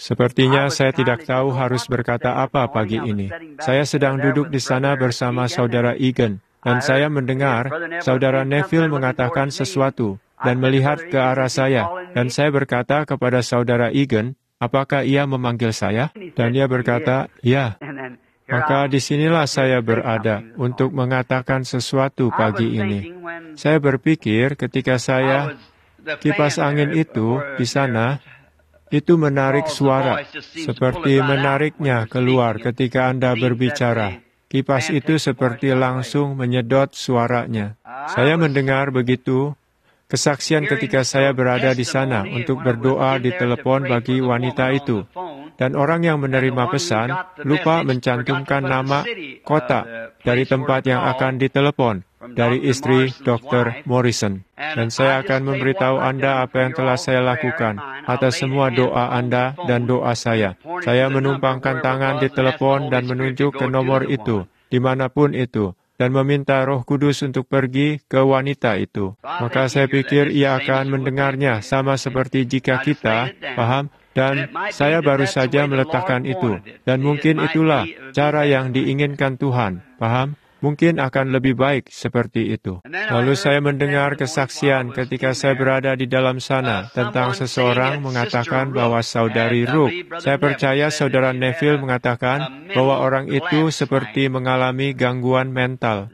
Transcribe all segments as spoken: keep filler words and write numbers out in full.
Sepertinya saya tidak tahu harus berkata apa pagi ini. Saya sedang duduk di sana bersama Saudara Egan, dan saya mendengar Saudara Neville mengatakan sesuatu dan melihat ke arah saya, dan saya berkata kepada Saudara Egan, apakah ia memanggil saya? Dan ia berkata, ya. Maka disinilah saya berada untuk mengatakan sesuatu pagi ini. Saya berpikir ketika saya kipas angin itu di sana, itu menarik suara, seperti menariknya keluar ketika Anda berbicara. Kipas itu seperti langsung menyedot suaranya. Saya mendengar begitu kesaksian ketika saya berada di sana untuk berdoa di telepon bagi wanita itu. Dan orang yang menerima pesan lupa mencantumkan nama kota dari tempat yang akan ditelepon, dari istri dokter Morrison. Dan saya akan memberitahu Anda apa yang telah saya lakukan atas semua doa Anda dan doa saya. Saya menumpangkan tangan di telepon dan menunjuk ke nomor itu, dimanapun itu, dan meminta Roh Kudus untuk pergi ke wanita itu. Maka saya pikir ia akan mendengarnya sama seperti jika kita, paham? Dan saya baru saja meletakkan itu. Dan mungkin itulah cara yang diinginkan Tuhan, paham? Mungkin akan lebih baik seperti itu. Lalu saya mendengar kesaksian ketika saya berada di dalam sana tentang seseorang mengatakan bahwa saudari Rook. Saya percaya saudara Neville mengatakan bahwa orang itu seperti mengalami gangguan mental.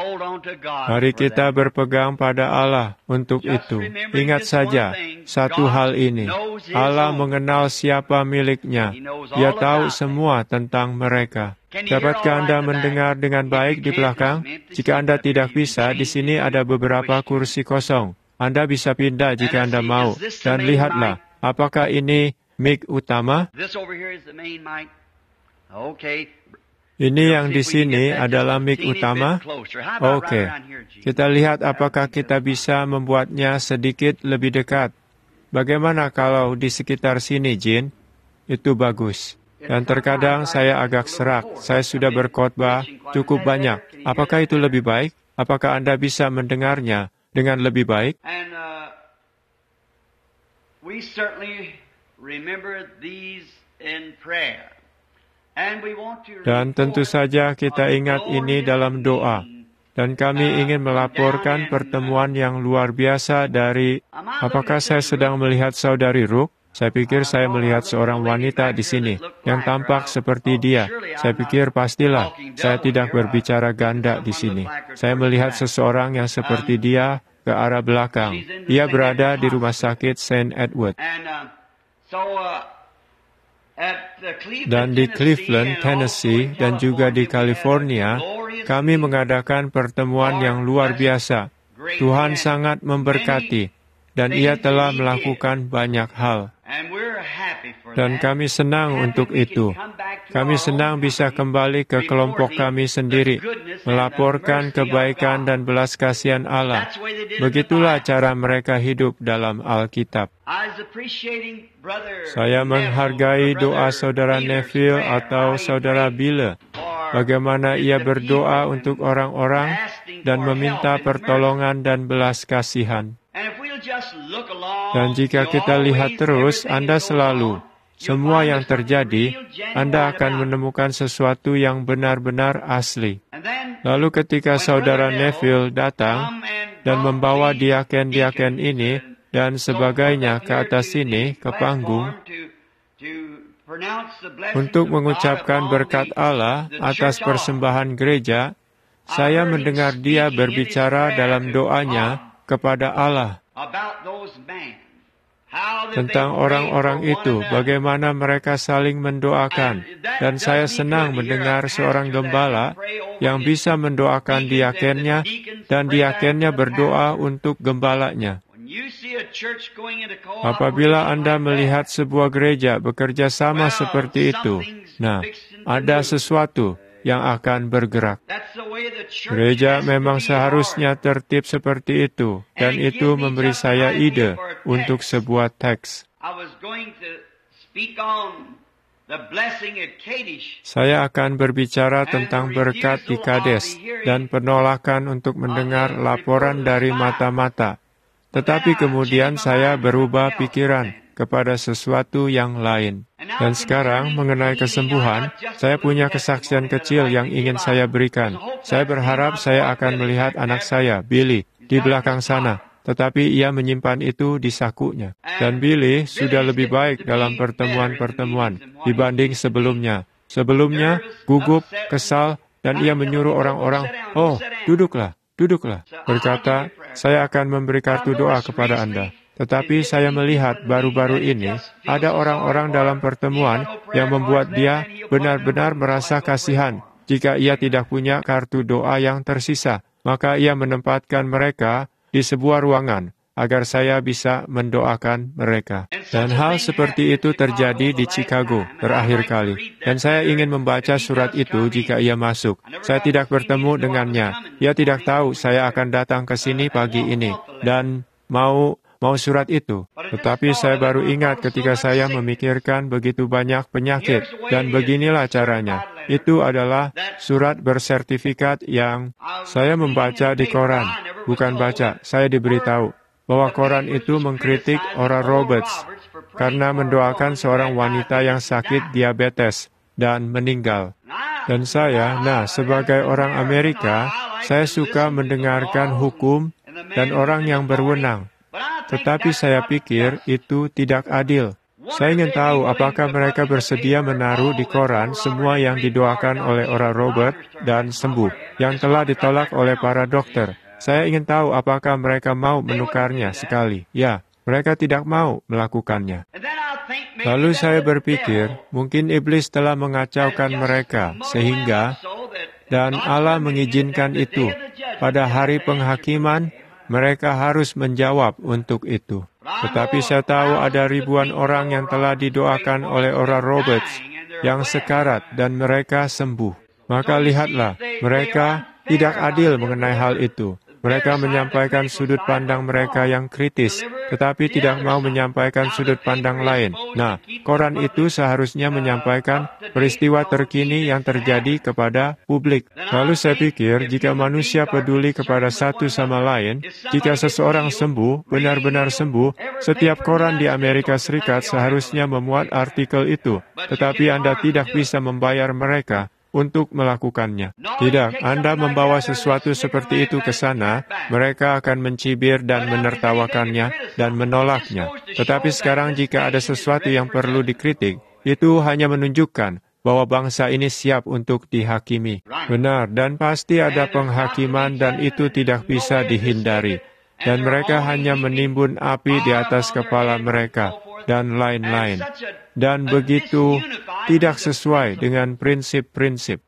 Mari kita berpegang pada Allah untuk itu. Ingat saja satu hal ini. Allah mengenal siapa miliknya. Dia tahu semua tentang mereka. Dapatkah Anda mendengar dengan baik di belakang? Jika Anda tidak bisa, di sini ada beberapa kursi kosong. Anda bisa pindah jika Anda mau. Dan lihatlah, apakah ini mic utama? Ini yang di sini adalah mic utama? Oke. Kita lihat apakah kita bisa membuatnya sedikit lebih dekat. Bagaimana kalau di sekitar sini, Jin? Itu bagus. Dan terkadang saya agak serak. Saya sudah berkhotbah cukup banyak. Apakah itu lebih baik? Apakah Anda bisa mendengarnya dengan lebih baik? Dan tentu saja kita ingat ini dalam doa. Dan kami ingin melaporkan pertemuan yang luar biasa dari... Apakah saya sedang melihat saudari Rook? Saya pikir saya melihat seorang wanita di sini yang tampak seperti dia. Saya pikir pastilah saya tidak berbicara ganda di sini. Saya melihat seseorang yang seperti dia ke arah belakang. Ia berada di rumah sakit Saint Edward. Dan di Cleveland, Tennessee, dan juga di California, kami mengadakan pertemuan yang luar biasa. Tuhan sangat memberkati, dan Ia telah melakukan banyak hal. Dan kami senang untuk itu. Kami senang bisa kembali ke kelompok kami sendiri, melaporkan kebaikan dan belas kasihan Allah. Begitulah cara mereka hidup dalam Alkitab. Saya menghargai doa saudara Neville atau saudara Bille, bagaimana ia berdoa untuk orang-orang dan meminta pertolongan dan belas kasihan. Dan jika kita lihat terus, Anda selalu, semua yang terjadi, Anda akan menemukan sesuatu yang benar-benar asli. Lalu ketika saudara Neville datang dan membawa diaken-diaken ini dan sebagainya ke atas sini, ke panggung, untuk mengucapkan berkat Allah atas persembahan gereja, saya mendengar dia berbicara dalam doanya kepada Allah tentang orang-orang itu, bagaimana mereka saling mendoakan. Dan saya senang mendengar seorang gembala yang bisa mendoakan diakennya, dan diakennya berdoa untuk gembalanya. Apabila Anda melihat sebuah gereja bekerja sama seperti itu, nah, ada sesuatu yang akan bergerak. Gereja memang seharusnya tertib seperti itu, dan itu memberi saya ide untuk sebuah teks. Saya akan berbicara tentang berkat di Kades dan penolakan untuk mendengar laporan dari mata-mata. Tetapi kemudian saya berubah pikiran kepada sesuatu yang lain. Dan sekarang, mengenai kesembuhan, saya punya kesaksian kecil yang ingin saya berikan. Saya berharap saya akan melihat anak saya, Billy, di belakang sana. Tetapi ia menyimpan itu di sakunya. Dan Billy sudah lebih baik dalam pertemuan-pertemuan dibanding sebelumnya. Sebelumnya, gugup, kesal, dan ia menyuruh orang-orang, "Oh, duduklah, duduklah." Berkata, "Saya akan memberi kartu doa kepada Anda." Tetapi saya melihat baru-baru ini, ada orang-orang dalam pertemuan yang membuat dia benar-benar merasa kasihan. Jika ia tidak punya kartu doa yang tersisa, maka ia menempatkan mereka di sebuah ruangan, agar saya bisa mendoakan mereka. Dan hal seperti itu terjadi di Chicago terakhir kali. Dan saya ingin membaca surat itu jika ia masuk. Saya tidak bertemu dengannya. Ia tidak tahu saya akan datang ke sini pagi ini. Dan mau mau surat itu. Tetapi saya baru ingat ketika saya memikirkan begitu banyak penyakit. Dan beginilah caranya. Itu adalah surat bersertifikat yang saya membaca di koran. Bukan baca, saya diberitahu bahwa koran itu mengkritik Oral Roberts karena mendoakan seorang wanita yang sakit diabetes dan meninggal. Dan saya, nah, sebagai orang Amerika, saya suka mendengarkan hukum dan orang yang berwenang. Tetapi saya pikir itu tidak adil. Saya ingin tahu apakah mereka bersedia menaruh di koran semua yang didoakan oleh Oral Robert dan sembuh, yang telah ditolak oleh para dokter. Saya ingin tahu apakah mereka mau menukarnya sekali. Ya, mereka tidak mau melakukannya. Lalu saya berpikir, mungkin iblis telah mengacaukan mereka, sehingga, dan Allah mengizinkan itu. Pada hari penghakiman, mereka harus menjawab untuk itu. Tetapi saya tahu ada ribuan orang yang telah didoakan oleh Oral Roberts yang sekarat dan mereka sembuh. Maka lihatlah, mereka tidak adil mengenai hal itu. Mereka menyampaikan sudut pandang mereka yang kritis, tetapi tidak mau menyampaikan sudut pandang lain. Nah, koran itu seharusnya menyampaikan peristiwa terkini yang terjadi kepada publik. Lalu saya pikir, jika manusia peduli kepada satu sama lain, jika seseorang sembuh, benar-benar sembuh, setiap koran di Amerika Serikat seharusnya memuat artikel itu, tetapi Anda tidak bisa membayar mereka untuk melakukannya. Tidak, Anda membawa sesuatu seperti itu ke sana, mereka akan mencibir dan menertawakannya dan menolaknya. Tetapi sekarang jika ada sesuatu yang perlu dikritik, itu hanya menunjukkan bahwa bangsa ini siap untuk dihakimi. Benar, dan pasti ada penghakiman dan itu tidak bisa dihindari. Dan mereka hanya menimbun api di atas kepala mereka dan lain-lain. Dan begitu tidak sesuai dengan prinsip-prinsip.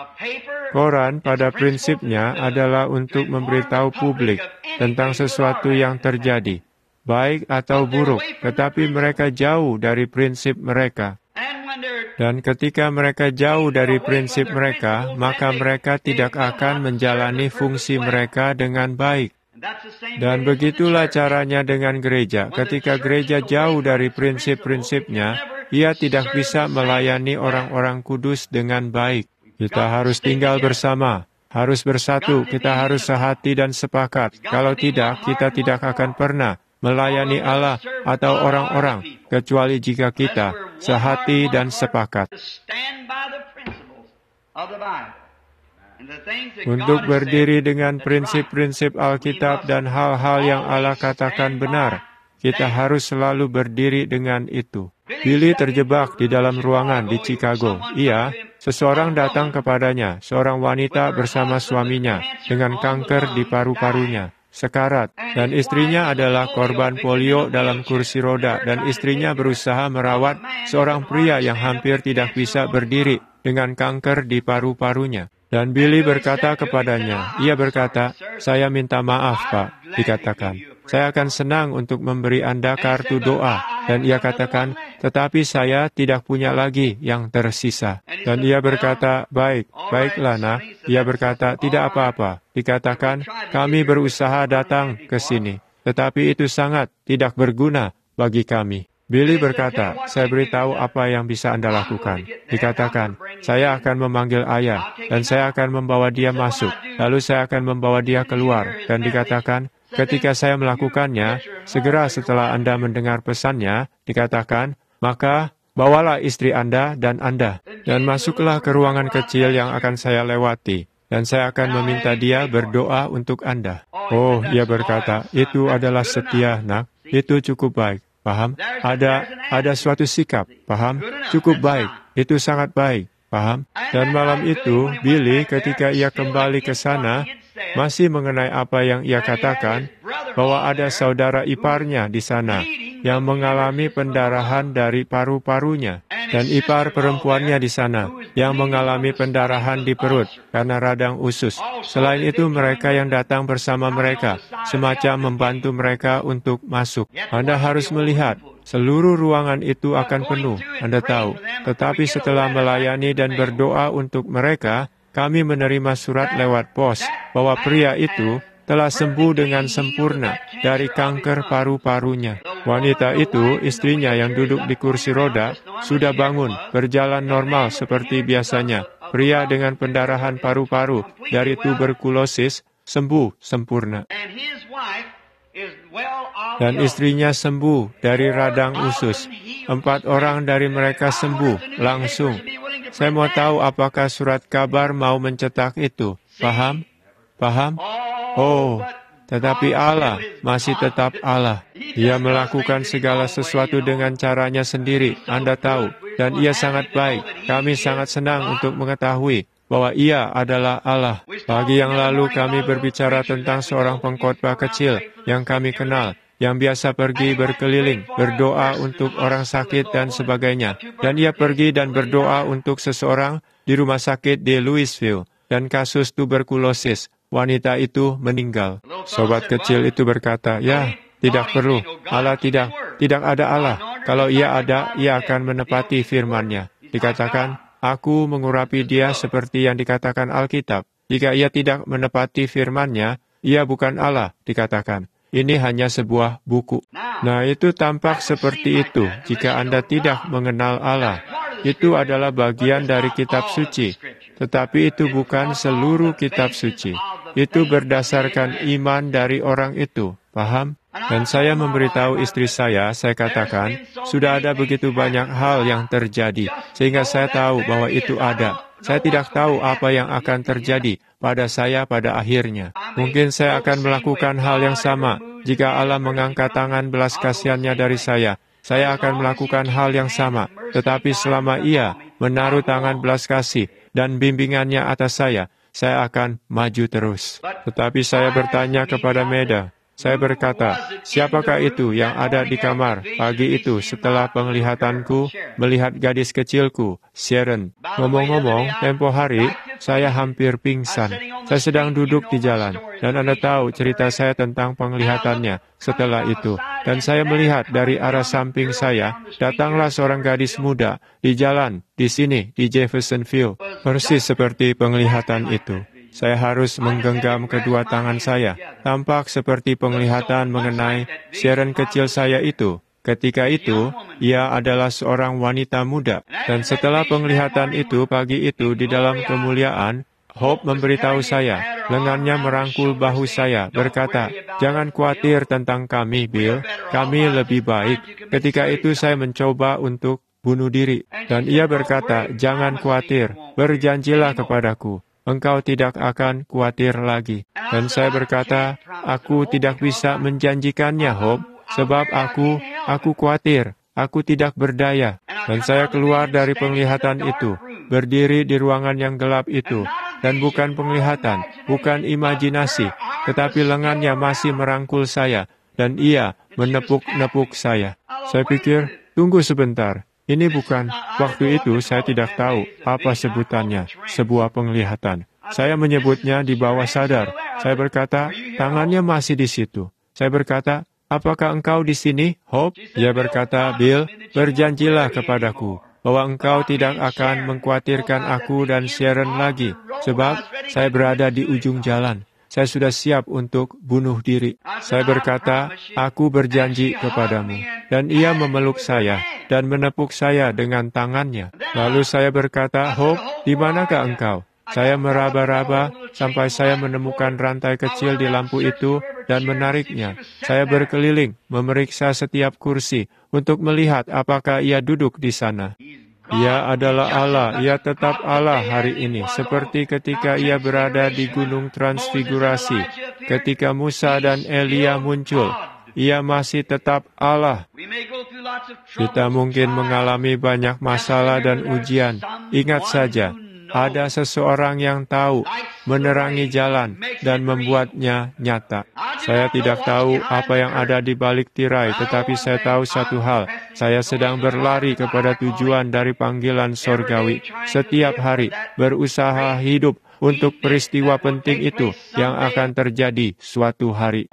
Koran pada prinsipnya adalah untuk memberitahu publik tentang sesuatu yang terjadi, baik atau buruk, tetapi mereka jauh dari prinsip mereka. Dan ketika mereka jauh dari prinsip mereka, maka mereka tidak akan menjalani fungsi mereka dengan baik. Dan begitulah caranya dengan gereja. Ketika gereja jauh dari prinsip-prinsipnya, ia tidak bisa melayani orang-orang kudus dengan baik. Kita harus tinggal bersama, harus bersatu, kita harus sehati dan sepakat. Kalau tidak, kita tidak akan pernah melayani Allah atau orang-orang, kecuali jika kita sehati dan sepakat. Untuk berdiri dengan prinsip-prinsip Alkitab dan hal-hal yang Allah katakan benar, kita harus selalu berdiri dengan itu. Billy terjebak di dalam ruangan di Chicago. Ia, seseorang datang kepadanya, seorang wanita bersama suaminya, dengan kanker di paru-parunya, sekarat, dan istrinya adalah korban polio dalam kursi roda, dan istrinya berusaha merawat seorang pria yang hampir tidak bisa berdiri dengan kanker di paru-parunya. Dan Billy berkata kepadanya, ia berkata, "Saya minta maaf, Pak," dikatakan. "Saya akan senang untuk memberi Anda kartu doa." Dan ia katakan, "Tetapi saya tidak punya lagi yang tersisa." Dan ia berkata, "Baik, baiklah nak." Ia berkata, "Tidak apa-apa." Dikatakan, "Kami berusaha datang ke sini, tetapi itu sangat tidak berguna bagi kami." Billy berkata, "Saya beritahu apa yang bisa Anda lakukan." Dikatakan, "Saya akan memanggil ayah, dan saya akan membawa dia masuk. Lalu saya akan membawa dia keluar." Dan dikatakan, "Ketika saya melakukannya, segera setelah Anda mendengar pesannya," dikatakan, "maka bawalah istri Anda dan Anda, dan masuklah ke ruangan kecil yang akan saya lewati, dan saya akan meminta dia berdoa untuk Anda. Oh, ia berkata, itu adalah setia, nak. Itu cukup baik. Paham? Ada ada suatu sikap. Paham? Cukup baik. Itu sangat baik. Paham? Dan malam itu, Billy ketika ia kembali ke sana, masih mengenai apa yang ia katakan, bahwa ada saudara iparnya di sana yang mengalami pendarahan dari paru-parunya, dan ipar perempuannya di sana yang mengalami pendarahan di perut karena radang usus. Selain itu, mereka yang datang bersama mereka, semacam membantu mereka untuk masuk. Anda harus melihat, seluruh ruangan itu akan penuh, Anda tahu. Tetapi setelah melayani dan berdoa untuk mereka, kami menerima surat lewat pos bahwa pria itu telah sembuh dengan sempurna dari kanker paru-parunya. Wanita itu, istrinya yang duduk di kursi roda, sudah bangun, berjalan normal seperti biasanya. Pria dengan pendarahan paru-paru dari tuberkulosis sembuh sempurna. Dan istrinya sembuh dari radang usus. Empat orang dari mereka sembuh langsung. Saya mau tahu apakah surat kabar mau mencetak itu. Paham? Paham? Oh, tetapi Allah masih tetap Allah. Dia melakukan segala sesuatu dengan caranya sendiri, Anda tahu. Dan ia sangat baik. Kami sangat senang untuk mengetahui bahwa ia adalah Allah. Pagi yang lalu kami berbicara tentang seorang pengkhotbah kecil yang kami kenal, yang biasa pergi berkeliling, berdoa untuk orang sakit dan sebagainya. Dan ia pergi dan berdoa untuk seseorang di rumah sakit di Louisville, dan kasus tuberkulosis. Wanita itu meninggal. Sobat kecil itu berkata, ya, tidak perlu. Allah tidak, tidak ada Allah. Kalau ia ada, ia akan menepati firman-Nya. Dikatakan, aku mengurapi dia seperti yang dikatakan Alkitab. Jika ia tidak menepati firman-Nya, ia bukan Allah, dikatakan. Ini hanya sebuah buku. Nah, itu tampak seperti itu jika Anda tidak mengenal Allah. Itu adalah bagian dari kitab suci. Tetapi itu bukan seluruh kitab suci. Itu berdasarkan iman dari orang itu. Paham? Dan saya memberitahu istri saya, saya katakan, sudah ada begitu banyak hal yang terjadi, sehingga saya tahu bahwa itu ada. Saya tidak tahu apa yang akan terjadi pada saya pada akhirnya. Mungkin saya akan melakukan hal yang sama. Jika Allah mengangkat tangan belas kasihannya dari saya, saya akan melakukan hal yang sama. Tetapi selama Ia menaruh tangan belas kasih dan bimbingannya atas saya, saya akan maju terus. Tetapi saya bertanya kepada Meda, saya berkata, siapakah itu yang ada di kamar pagi itu setelah penglihatanku melihat gadis kecilku, Sharon? Ngomong-ngomong, tempo hari, saya hampir pingsan. Saya sedang duduk di jalan, dan Anda tahu cerita saya tentang penglihatannya setelah itu. Dan saya melihat dari arah samping saya, datanglah seorang gadis muda di jalan, di sini, di Jeffersonville, persis seperti penglihatan itu. Saya harus menggenggam kedua tangan saya, tampak seperti penglihatan mengenai Sharon kecil saya itu. Ketika itu, ia adalah seorang wanita muda. Dan setelah penglihatan itu, pagi itu di dalam kemuliaan, Hope memberitahu saya, lengannya merangkul bahu saya, berkata, jangan khawatir tentang kami, Bill, kami lebih baik. Ketika itu saya mencoba untuk bunuh diri. Dan ia berkata, jangan khawatir, berjanjilah kepadaku. Engkau tidak akan khawatir lagi. Dan saya berkata, aku tidak bisa menjanjikannya, Hope, sebab aku, aku khawatir, aku tidak berdaya. Dan saya keluar dari penglihatan itu, berdiri di ruangan yang gelap itu, dan bukan penglihatan, bukan imajinasi, tetapi lengannya masih merangkul saya, dan ia menepuk-nepuk saya. Saya pikir, tunggu sebentar. Ini bukan, waktu itu saya tidak tahu apa sebutannya, sebuah penglihatan. Saya menyebutnya di bawah sadar. Saya berkata, tangannya masih di situ. Saya berkata, apakah engkau di sini, Hope? Dia berkata, Bill, berjanjilah kepadaku bahwa engkau tidak akan mengkhawatirkan aku dan Sharon lagi, sebab saya berada di ujung jalan. Saya sudah siap untuk bunuh diri. Saya berkata, aku berjanji kepadamu. Dan ia memeluk saya dan menepuk saya dengan tangannya. Lalu saya berkata, Hope, di manakah engkau? Saya meraba-raba sampai saya menemukan rantai kecil di lampu itu dan menariknya. Saya berkeliling, memeriksa setiap kursi untuk melihat apakah ia duduk di sana. Ia adalah Allah, ia tetap Allah hari ini, seperti ketika ia berada di Gunung Transfigurasi, ketika Musa dan Elia muncul. Ia masih tetap Allah. Kita mungkin mengalami banyak masalah dan ujian. Ingat saja, ada seseorang yang tahu, menerangi jalan, dan membuatnya nyata. Saya tidak tahu apa yang ada di balik tirai, tetapi saya tahu satu hal. Saya sedang berlari kepada tujuan dari panggilan sorgawi. Setiap hari, berusaha hidup untuk peristiwa penting itu yang akan terjadi suatu hari.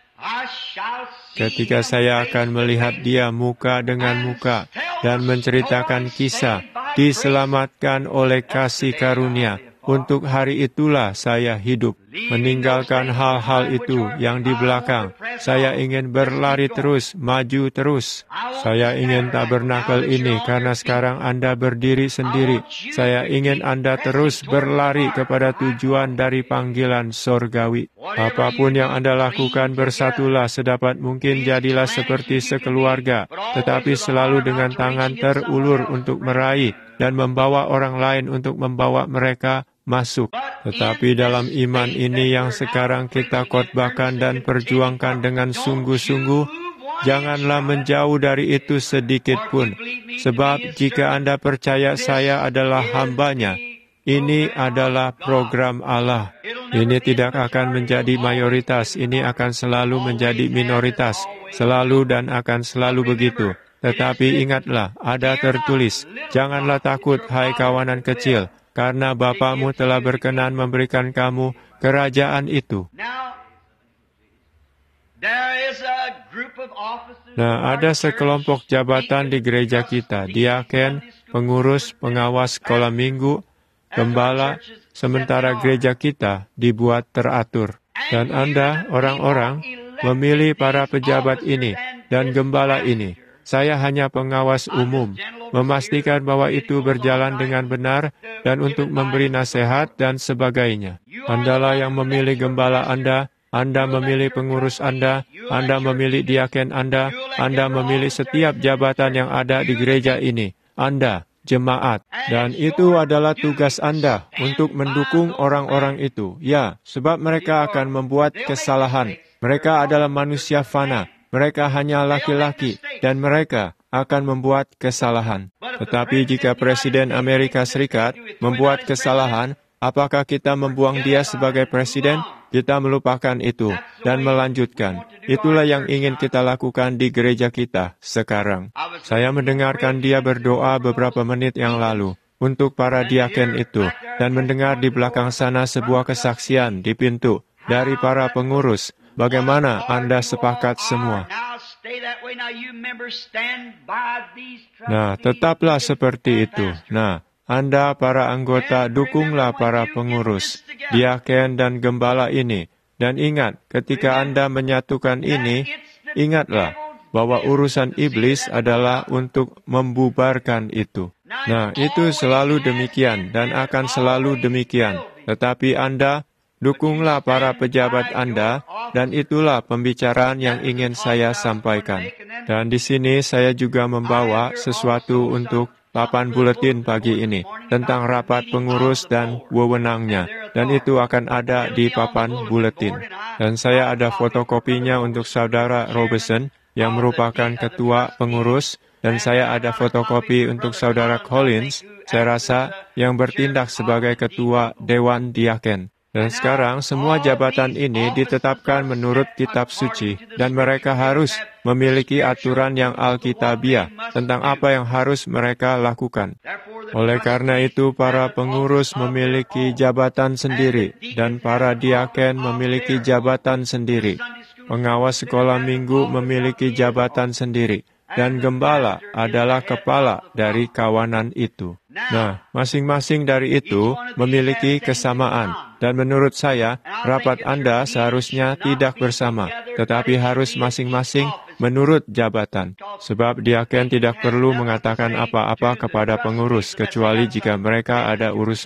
Ketika saya akan melihat dia muka dengan muka dan menceritakan kisah, diselamatkan oleh kasih karunia. Untuk hari itulah saya hidup. Meninggalkan hal-hal itu yang di belakang. Saya ingin berlari terus, maju terus. Saya ingin tabernakel ini karena sekarang Anda berdiri sendiri. Saya ingin Anda terus berlari kepada tujuan dari panggilan sorgawi. Apapun yang Anda lakukan, bersatulah sedapat mungkin, jadilah seperti sekeluarga. Tetapi selalu dengan tangan terulur untuk meraih dan membawa orang lain untuk membawa mereka masuk. Tetapi dalam iman ini yang sekarang kita khotbahkan dan perjuangkan dengan sungguh-sungguh, janganlah menjauh dari itu sedikit pun. Sebab jika Anda percaya saya adalah hambanya, ini adalah program Allah. Ini tidak akan menjadi mayoritas, ini akan selalu menjadi minoritas. Selalu dan akan selalu begitu. Tetapi ingatlah, ada tertulis, janganlah takut, hai kawanan kecil, karena Bapamu telah berkenan memberikan kamu kerajaan itu. Nah, ada sekelompok jabatan di gereja kita, diaken, pengurus, pengawas sekolah minggu, gembala, sementara gereja kita dibuat teratur. Dan Anda, orang-orang, memilih para pejabat ini dan gembala ini. Saya hanya pengawas umum, memastikan bahwa itu berjalan dengan benar dan untuk memberi nasihat dan sebagainya. Andalah yang memilih gembala Anda, Anda memilih pengurus Anda, Anda memilih diaken Anda, Anda memilih setiap jabatan yang ada di gereja ini. Anda, jemaat. Dan itu adalah tugas Anda untuk mendukung orang-orang itu. Ya, sebab mereka akan membuat kesalahan. Mereka adalah manusia fana. Mereka hanya laki-laki, dan mereka akan membuat kesalahan. Tetapi jika Presiden Amerika Serikat membuat kesalahan, apakah kita membuang dia sebagai presiden? Kita melupakan itu dan melanjutkan. Itulah yang ingin kita lakukan di gereja kita sekarang. Saya mendengarkan dia berdoa beberapa menit yang lalu untuk para diaken itu, dan mendengar di belakang sana sebuah kesaksian di pintu dari para pengurus. Bagaimana Anda sepakat semua? Nah, tetaplah seperti itu. Nah, Anda para anggota, dukunglah para pengurus, diaken dan gembala ini. Dan ingat, ketika Anda menyatukan ini, ingatlah bahwa urusan iblis adalah untuk membubarkan itu. Nah, itu selalu demikian dan akan selalu demikian. Tetapi Anda, dukunglah para pejabat Anda, dan itulah pembicaraan yang ingin saya sampaikan. Dan di sini saya juga membawa sesuatu untuk papan buletin pagi ini, tentang rapat pengurus dan wewenangnya, dan itu akan ada di papan buletin. Dan saya ada fotokopinya untuk Saudara Robertson, yang merupakan ketua pengurus, dan saya ada fotokopi untuk Saudara Collins, saya rasa, yang bertindak sebagai ketua Dewan Diaken. Dan sekarang semua jabatan ini ditetapkan menurut kitab suci, dan mereka harus memiliki aturan yang alkitabiah tentang apa yang harus mereka lakukan. Oleh karena itu, para pengurus memiliki jabatan sendiri, dan para diaken memiliki jabatan sendiri. Pengawas sekolah minggu memiliki jabatan sendiri, dan gembala adalah kepala dari kawanan itu. Nah, masing-masing dari itu memiliki kesamaan, dan menurut saya, rapat Anda seharusnya tidak bersama, tetapi harus masing-masing menurut jabatan. Sebab diaken tidak perlu mengatakan apa-apa kepada pengurus, kecuali jika mereka ada urusan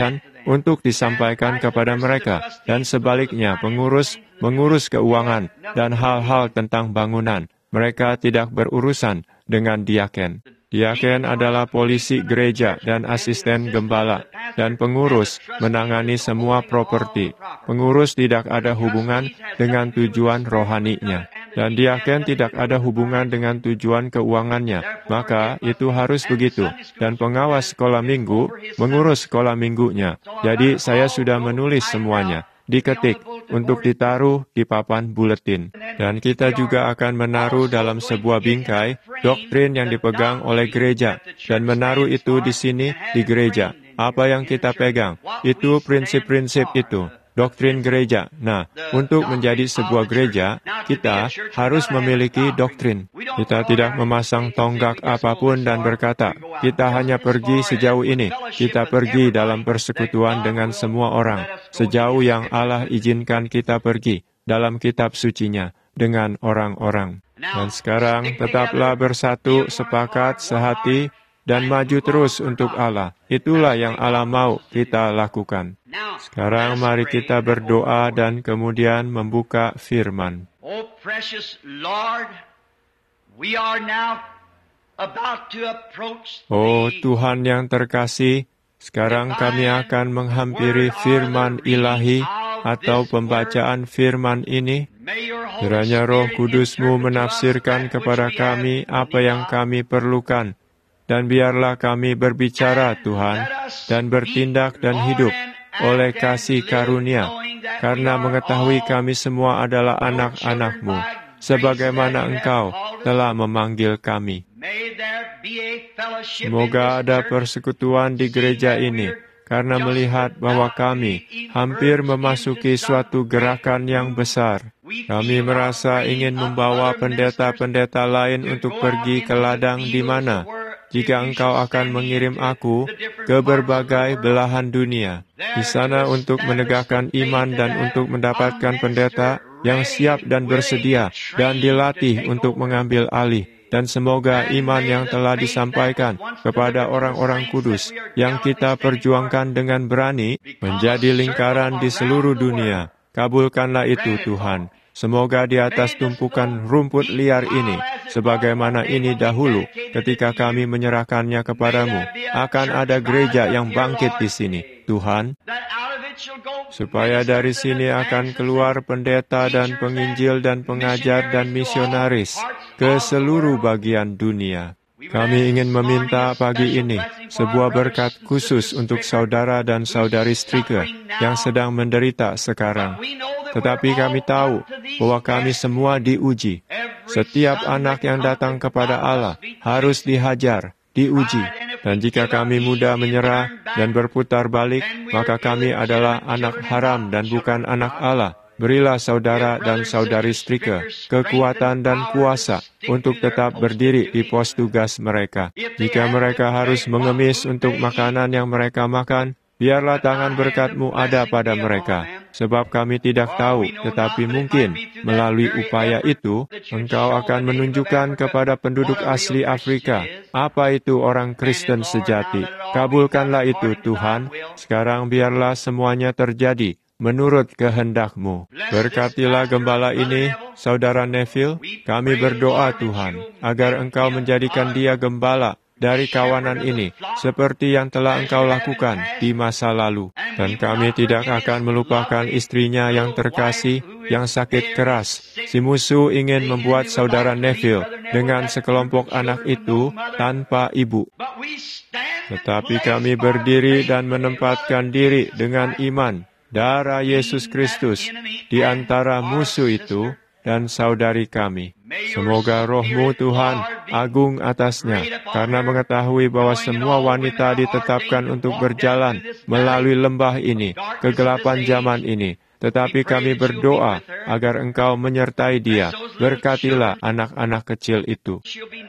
untuk disampaikan kepada mereka, dan sebaliknya pengurus mengurus keuangan dan hal-hal tentang bangunan. Mereka tidak berurusan dengan diaken. Diaken adalah polisi gereja dan asisten gembala, dan pengurus menangani semua properti. Pengurus tidak ada hubungan dengan tujuan rohaninya, dan diaken tidak ada hubungan dengan tujuan keuangannya. Maka itu harus begitu, dan pengawas sekolah minggu mengurus sekolah minggunya. Jadi saya sudah menulis semuanya, diketik, untuk ditaruh di papan buletin. Dan kita juga akan menaruh dalam sebuah bingkai doktrin yang dipegang oleh gereja, dan menaruh itu di sini di gereja. Apa yang kita pegang, itu prinsip-prinsip itu, doktrin gereja. Nah, untuk menjadi sebuah gereja, kita harus memiliki doktrin. Kita tidak memasang tonggak apapun dan berkata, kita hanya pergi sejauh ini. Kita pergi dalam persekutuan dengan semua orang, sejauh yang Allah izinkan kita pergi dalam kitab sucinya dengan orang-orang. Dan sekarang tetaplah bersatu, sepakat, sehati, dan maju terus untuk Allah. Itulah yang Allah mau kita lakukan. Sekarang mari kita berdoa dan kemudian membuka firman. Oh precious Lord, we are now about to approach Oh Tuhan yang terkasih, sekarang kami akan menghampiri firman ilahi atau pembacaan firman ini. Kiranya Roh Kudus-Mu menafsirkan kepada kami apa yang kami perlukan. Dan biarlah kami berbicara, Tuhan, dan bertindak dan hidup oleh kasih karunia, karena mengetahui kami semua adalah anak-anak-Mu, sebagaimana Engkau telah memanggil kami. Semoga ada persekutuan di gereja ini, karena melihat bahwa kami hampir memasuki suatu gerakan yang besar. Kami merasa ingin membawa pendeta-pendeta lain untuk pergi ke ladang di mana, jika Engkau akan mengirim aku ke berbagai belahan dunia, di sana untuk menegakkan iman dan untuk mendapatkan pendeta yang siap dan bersedia dan dilatih untuk mengambil alih. Dan semoga iman yang telah disampaikan kepada orang-orang kudus yang kita perjuangkan dengan berani menjadi lingkaran di seluruh dunia. Kabulkanlah itu, Tuhan. Semoga di atas tumpukan rumput liar ini, sebagaimana ini dahulu ketika kami menyerahkannya kepadamu, akan ada gereja yang bangkit di sini, Tuhan, supaya dari sini akan keluar pendeta dan penginjil dan pengajar dan misionaris ke seluruh bagian dunia. Kami ingin meminta pagi ini sebuah berkat khusus untuk saudara dan saudari Strike yang sedang menderita sekarang. Tetapi kami tahu bahwa kami semua diuji. Setiap anak yang datang kepada Allah harus dihajar, diuji. Dan jika kami mudah menyerah dan berputar balik, maka kami adalah anak haram dan bukan anak Allah. Berilah saudara dan saudari Strike kekuatan dan kuasa untuk tetap berdiri di pos tugas mereka. Jika mereka harus mengemis untuk makanan yang mereka makan, biarlah tangan berkat-Mu ada pada mereka. Sebab kami tidak tahu, tetapi mungkin melalui upaya itu, Engkau akan menunjukkan kepada penduduk asli Afrika apa itu orang Kristen sejati. Kabulkanlah itu, Tuhan. Sekarang biarlah semuanya terjadi menurut kehendak-Mu. Berkatilah gembala ini, Saudara Neville. Kami berdoa, Tuhan, agar Engkau menjadikan dia gembala dari kawanan ini, seperti yang telah Engkau lakukan di masa lalu. Dan kami tidak akan melupakan istrinya yang terkasih, yang sakit keras. Si musuh ingin membuat Saudara Neville dengan sekelompok anak itu tanpa ibu. Tetapi kami berdiri dan menempatkan diri dengan iman, darah Yesus Kristus di antara musuh itu dan saudari kami. Semoga Roh-Mu, Tuhan, agung atasnya, karena mengetahui bahwa semua wanita ditetapkan untuk berjalan melalui lembah ini, kegelapan zaman ini. Tetapi kami berdoa agar Engkau menyertai dia. Berkatilah anak-anak kecil itu.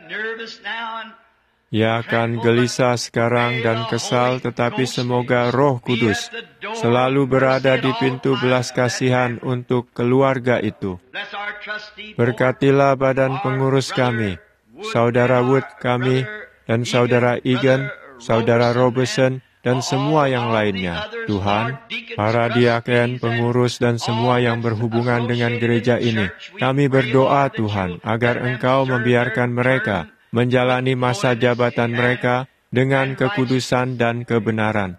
Ia akan gelisah sekarang dan kesal, tetapi semoga Roh Kudus selalu berada di pintu belas kasihan untuk keluarga itu. Berkatilah badan pengurus kami, Saudara Wood kami, dan Saudara Egan, Saudara Robertson, dan semua yang lainnya. Tuhan, para diaken, pengurus, dan semua yang berhubungan dengan gereja ini, kami berdoa Tuhan, agar Engkau membiarkan mereka menjalani masa jabatan mereka dengan kekudusan dan kebenaran.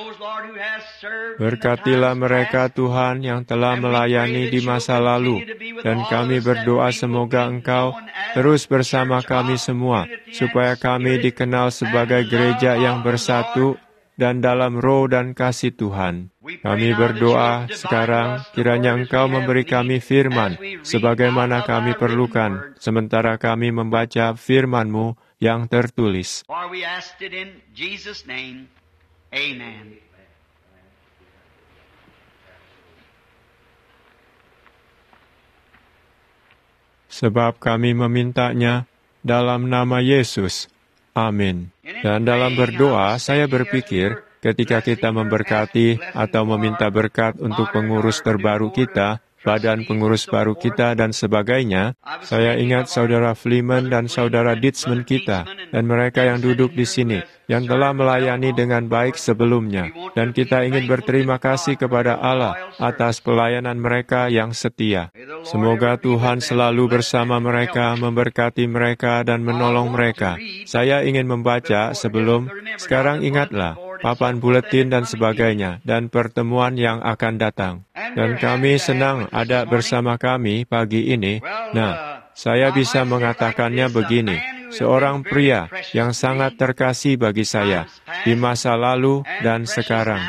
Berkatilah mereka Tuhan yang telah melayani di masa lalu, dan kami berdoa semoga Engkau terus bersama kami semua, supaya kami dikenal sebagai gereja yang bersatu dan dalam roh dan kasih Tuhan. Kami berdoa sekarang, kiranya Engkau memberi kami firman, sebagaimana kami perlukan, sementara kami membaca firman-Mu yang tertulis. For we asked it in Jesus' name. Amen. Sebab kami memintanya dalam nama Yesus. Amin. Dan dalam berdoa, saya berpikir, ketika kita memberkati atau meminta berkat untuk pengurus terbaru kita, badan pengurus baru kita, dan sebagainya, saya ingat saudara Fleeman dan saudara Ditsman kita, dan mereka yang duduk di sini, yang telah melayani dengan baik sebelumnya. Dan kita ingin berterima kasih kepada Allah atas pelayanan mereka yang setia. Semoga Tuhan selalu bersama mereka, memberkati mereka, dan menolong mereka. Saya ingin membaca sebelum, sekarang ingatlah, papan buletin dan sebagainya, dan pertemuan yang akan datang. Dan kami senang ada bersama kami pagi ini. Nah, saya bisa mengatakannya begini, seorang pria yang sangat terkasih bagi saya, di masa lalu dan sekarang.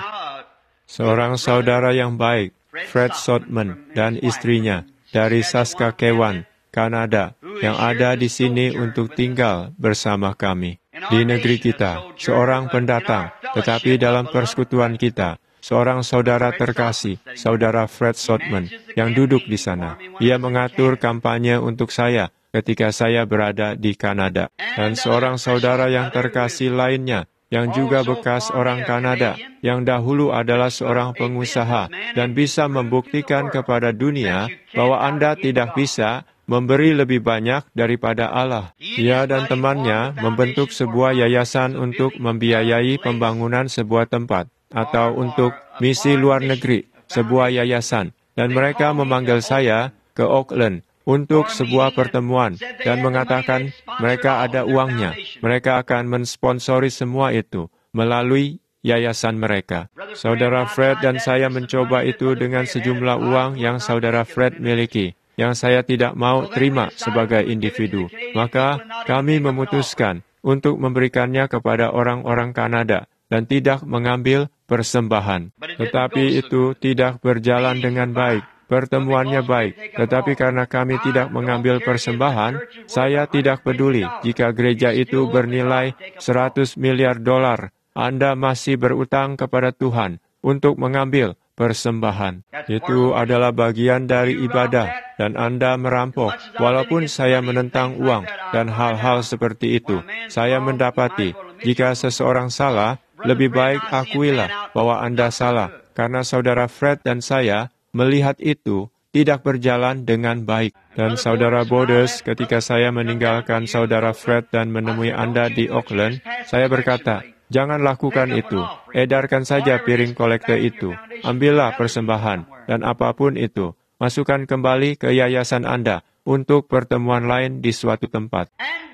Seorang saudara yang baik, Fred Sotman dan istrinya, dari Saskatchewan, Kanada, yang ada di sini untuk tinggal bersama kami. Di negeri kita, seorang pendatang, tetapi dalam persekutuan kita, seorang saudara terkasih, saudara Fred Sotman, yang duduk di sana. Ia mengatur kampanye untuk saya ketika saya berada di Kanada. Dan seorang saudara yang terkasih lainnya, yang juga bekas orang Kanada, yang dahulu adalah seorang pengusaha, dan bisa membuktikan kepada dunia bahwa Anda tidak bisa memberi lebih banyak daripada Allah. Ia dan temannya membentuk sebuah yayasan untuk membiayai pembangunan sebuah tempat, atau untuk misi luar negeri, sebuah yayasan. Dan mereka memanggil saya ke Oakland untuk sebuah pertemuan, dan mengatakan mereka ada uangnya. Mereka akan mensponsori semua itu melalui yayasan mereka. Saudara Fred dan saya mencoba itu dengan sejumlah uang yang saudara Fred miliki, yang saya tidak mau terima sebagai individu. Maka kami memutuskan untuk memberikannya kepada orang-orang Kanada dan tidak mengambil persembahan. Tetapi itu tidak berjalan dengan baik. Pertemuannya baik, tetapi karena kami tidak mengambil persembahan, saya tidak peduli jika gereja itu bernilai seratus miliar dolar. Anda masih berutang kepada Tuhan untuk mengambil persembahan. Itu adalah bagian dari ibadah, dan Anda merampok. Walaupun saya menentang uang dan hal-hal seperti itu, saya mendapati jika seseorang salah, lebih baik akuilah bahwa Anda salah, karena saudara Fred dan saya melihat itu tidak berjalan dengan baik. Dan saudara Bodes, ketika saya meninggalkan saudara Fred dan menemui Anda di Oakland, saya berkata, jangan lakukan itu. Edarkan saja piring kolekte itu. Ambillah persembahan, dan apapun itu, masukkan kembali ke yayasan Anda untuk pertemuan lain di suatu tempat.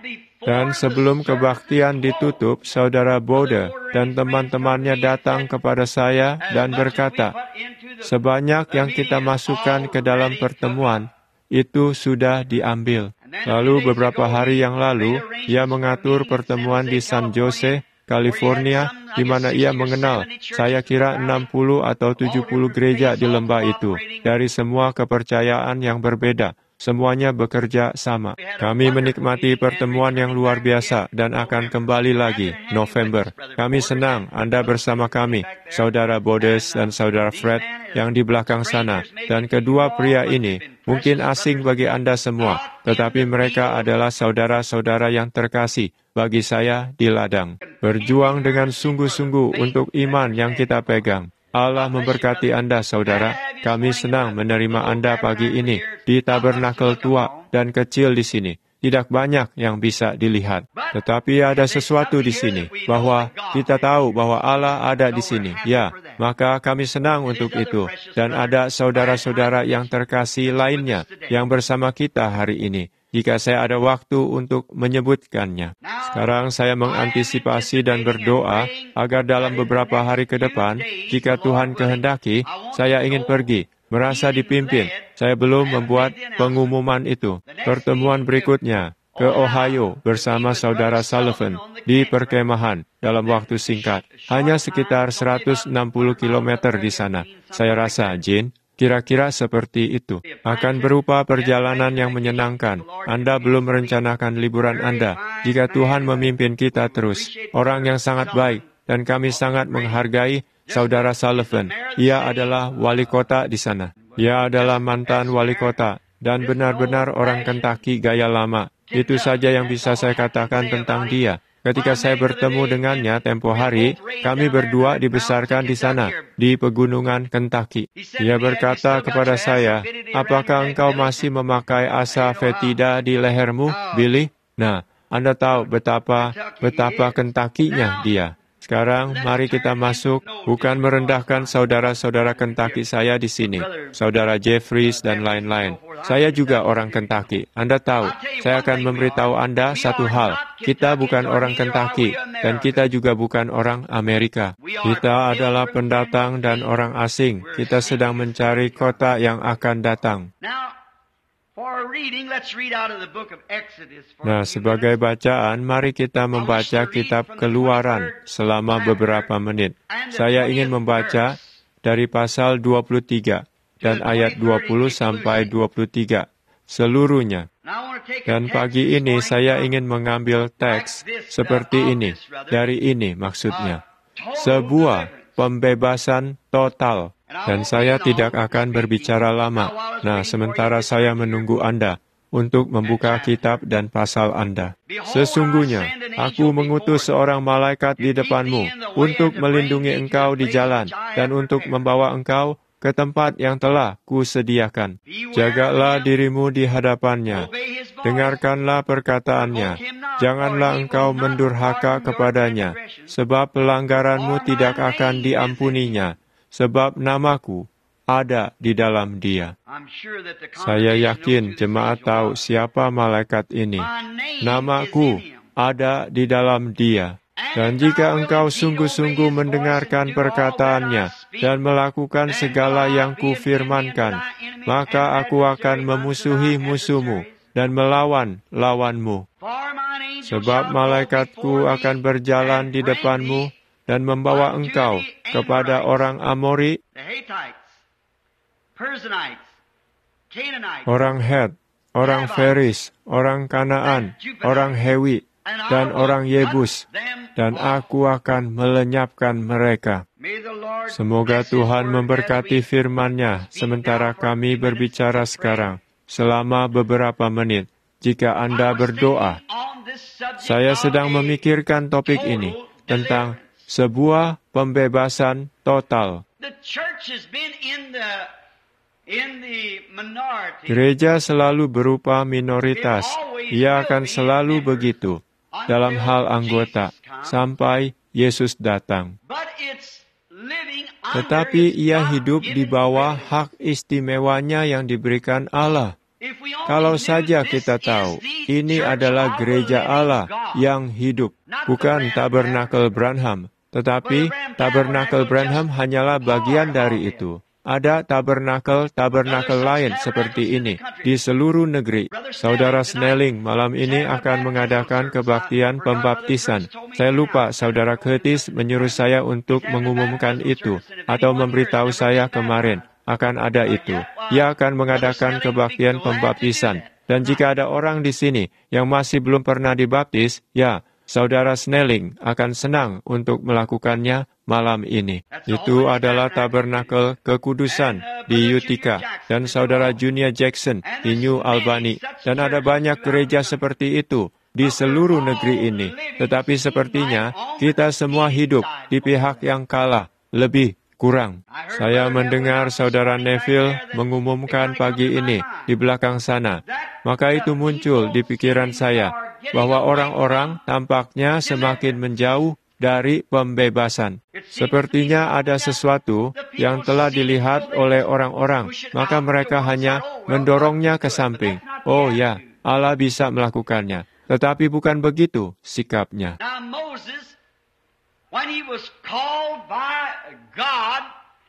Dan sebelum kebaktian ditutup, saudara Bode dan teman-temannya datang kepada saya dan berkata, sebanyak yang kita masukkan ke dalam pertemuan, itu sudah diambil. Lalu beberapa hari yang lalu, ia mengatur pertemuan di San Jose, California, di mana ia mengenal, saya kira enam puluh atau tujuh puluh gereja di lembah itu, dari semua kepercayaan yang berbeda. Semuanya bekerja sama. Kami menikmati pertemuan yang luar biasa dan akan kembali lagi November. Kami senang Anda bersama kami, saudara Bodes dan saudara Fred yang di belakang sana. Dan kedua pria ini mungkin asing bagi Anda semua, tetapi mereka adalah saudara-saudara yang terkasih bagi saya di ladang. Berjuang dengan sungguh-sungguh untuk iman yang kita pegang. Allah memberkati Anda, saudara. Kami senang menerima Anda pagi ini di tabernakel tua dan kecil di sini. tidak banyak yang bisa dilihat. Tetapi ada sesuatu di sini, bahwa kita tahu bahwa Allah ada di sini. Ya, maka kami senang untuk itu. Dan ada saudara-saudara yang terkasih lainnya yang bersama kita hari ini, jika saya ada waktu untuk menyebutkannya. Sekarang saya mengantisipasi dan berdoa agar dalam beberapa hari ke depan, jika Tuhan kehendaki, saya ingin pergi, merasa dipimpin. Saya belum membuat pengumuman itu. Pertemuan berikutnya ke Ohio bersama saudara Sullivan di perkemahan dalam waktu singkat. Hanya sekitar seratus enam puluh kilometer di sana. Saya rasa, Jane, kira-kira seperti itu. Akan berupa perjalanan yang menyenangkan. Anda belum merencanakan liburan Anda. Jika Tuhan memimpin kita terus, orang yang sangat baik, dan kami sangat menghargai saudara Sullivan. Ia adalah wali kota di sana. Ia adalah mantan wali kota, dan benar-benar orang Kentucky gaya lama. Itu saja yang bisa saya katakan tentang dia. Ketika saya bertemu dengannya tempo hari, kami berdua dibesarkan di sana, di pegunungan Kentucky. Dia berkata kepada saya, apakah engkau masih memakai asa fetida di lehermu, Billy? Nah, Anda tahu betapa, betapa Kentucky-nya dia. Sekarang, mari kita masuk, bukan merendahkan saudara-saudara Kentucky saya di sini, saudara Jeffries dan lain-lain. Saya juga orang Kentucky. Anda tahu, saya akan memberitahu Anda satu hal. Kita bukan orang Kentucky, dan kita juga bukan orang Amerika. Kita adalah pendatang dan orang asing. Kita sedang mencari kota yang akan datang. Nah, sebagai bacaan, mari kita membaca kitab Keluaran selama beberapa menit. Saya ingin membaca dari pasal dua puluh tiga dan ayat dua puluh sampai dua puluh tiga, seluruhnya. Dan pagi ini saya ingin mengambil teks seperti ini, dari ini maksudnya. Sebuah pembebasan total. Dan saya tidak akan berbicara lama. Nah, sementara saya menunggu Anda untuk membuka kitab dan pasal Anda. Sesungguhnya, aku mengutus seorang malaikat di depanmu untuk melindungi engkau di jalan dan untuk membawa engkau ke tempat yang telah kusediakan. Jagalah dirimu di hadapannya. Dengarkanlah perkataannya. Janganlah engkau mendurhaka kepadanya, sebab pelanggaranmu tidak akan diampuninya. Sebab namaku ada di dalam dia. Saya yakin jemaat tahu siapa malaikat ini. Namaku ada di dalam dia. Dan jika engkau sungguh-sungguh mendengarkan perkataannya dan melakukan segala yang kufirmankan, maka aku akan memusuhi musuhmu dan melawan lawanmu. Sebab malaikatku akan berjalan di depanmu dan membawa engkau kepada orang Amori, orang Het, orang Feris, orang Kanaan, orang Hewi, dan orang Yebus, dan aku akan melenyapkan mereka. Semoga Tuhan memberkati firman-Nya sementara kami berbicara sekarang, selama beberapa menit. Jika Anda berdoa, saya sedang memikirkan topik ini, tentang sebuah pembebasan total. Gereja selalu berupa minoritas. Ia akan selalu begitu dalam hal anggota sampai Yesus datang. Tetapi ia hidup di bawah hak istimewanya yang diberikan Allah. Kalau saja kita tahu, ini adalah gereja Allah yang hidup, bukan tabernakel Branham. Tetapi tabernakel Branham hanyalah bagian dari itu. Ada tabernakel-tabernakel lain seperti ini di seluruh negeri. Saudara Snelling malam ini akan mengadakan kebaktian pembaptisan. Saya lupa Saudara Curtis menyuruh saya untuk mengumumkan itu atau memberitahu saya kemarin akan ada itu. Ia akan mengadakan kebaktian pembaptisan. Dan jika ada orang di sini yang masih belum pernah dibaptis, ya, Saudara Snelling akan senang untuk melakukannya malam ini. Itu adalah tabernakel kekudusan di Utica dan Saudara Junior Jackson di New Albany. Dan ada banyak gereja seperti itu di seluruh negeri ini. Tetapi sepertinya kita semua hidup di pihak yang kalah, lebih kurang. Saya mendengar Saudara Neville mengumumkan pagi ini di belakang sana. Maka itu muncul di pikiran saya bahwa orang-orang tampaknya semakin menjauh dari pembebasan. Sepertinya ada sesuatu yang telah dilihat oleh orang-orang, maka mereka hanya mendorongnya ke samping. Oh ya, Allah bisa melakukannya. Tetapi bukan begitu sikapnya. Now Moses, when he was called by God,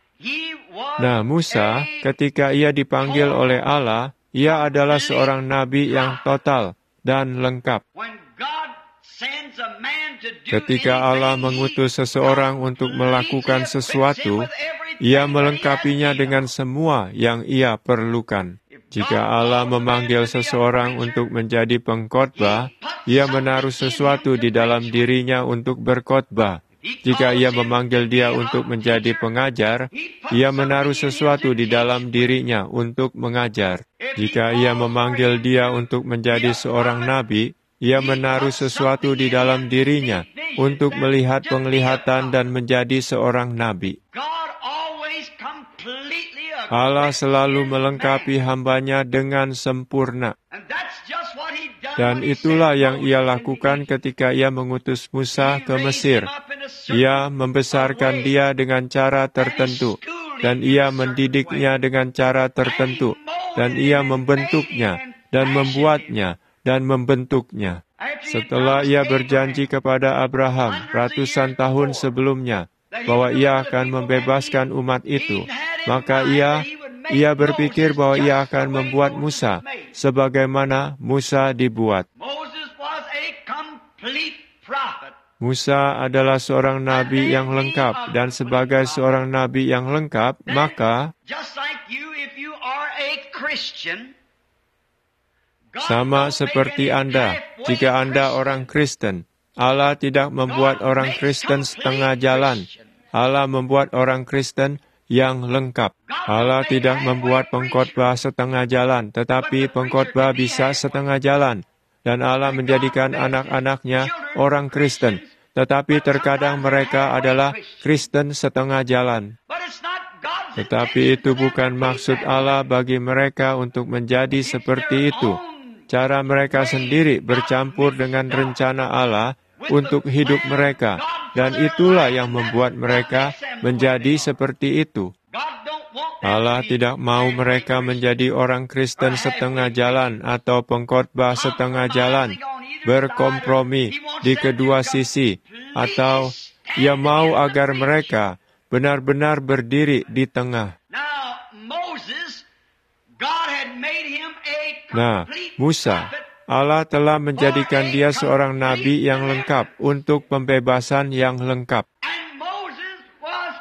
he was Nah, Musa, a ketika ia dipanggil oleh Allah, ia adalah seorang nabi yang total dan lengkap. when God sends a man to do Ketika Allah anything, mengutus seseorang untuk melakukan sesuatu, ia melengkapinya dengan semua yang ia perlukan. Jika Allah memanggil seseorang untuk menjadi pengkhotbah, ia menaruh sesuatu di dalam dirinya untuk berkhotbah. Jika ia memanggil dia untuk menjadi pengajar, ia menaruh sesuatu di dalam dirinya untuk mengajar. Jika ia memanggil dia untuk menjadi seorang nabi, ia menaruh sesuatu di dalam dirinya untuk melihat penglihatan dan menjadi seorang nabi. God always completely Allah selalu melengkapi hambanya dengan sempurna. and that's just what he done Dan when he itulah sent yang Moses ia to lakukan Egypt. ketika ia mengutus Musa He ke raised Mesir. him up in a certain Ia membesarkan way. dia dengan cara tertentu, dan ia mendidiknya dengan cara tertentu, dan ia membentuknya, dan membuatnya, dan membentuknya. Setelah ia berjanji kepada Abraham ratusan tahun sebelumnya bahwa ia akan membebaskan umat itu, maka ia ia berpikir bahwa ia akan membuat Musa sebagaimana Musa dibuat. Moses was a complete prophet. Musa adalah seorang nabi yang lengkap, dan sebagai seorang nabi yang lengkap, maka Just like you, if you are a Christian, God sama don't seperti make any Anda, halfway jika Anda Christian. orang Kristen, Allah tidak membuat God orang makes Kristen complete setengah jalan. Christian. Allah membuat orang Kristen yang lengkap. Allah tidak membuat pengkhotbah setengah jalan, tetapi pengkhotbah bisa setengah jalan. Dan Allah menjadikan anak-anaknya orang Kristen, tetapi terkadang mereka adalah Kristen setengah jalan. But it's not God's Tetapi intention itu for them bukan to be maksud that Allah way. bagi mereka untuk menjadi It's seperti their itu. own Cara mereka way. sendiri God bercampur mixed dengan up rencana Allah with untuk the hidup plan of mereka, God for dan their itulah life, yang and membuat that's what mereka makes them the way menjadi they are. seperti itu. God don't want them Allah to be tidak mau halfway mereka Christian. menjadi orang Kristen setengah jalan atau pengkhotbah setengah jalan, berkompromi di kedua sisi, atau ia mau agar mereka benar-benar berdiri di tengah. Now, Moses, God had made him a Nah, complete Musa, prophet. Allah telah menjadikan dia seorang nabi yang lengkap untuk pembebasan yang lengkap. And Moses was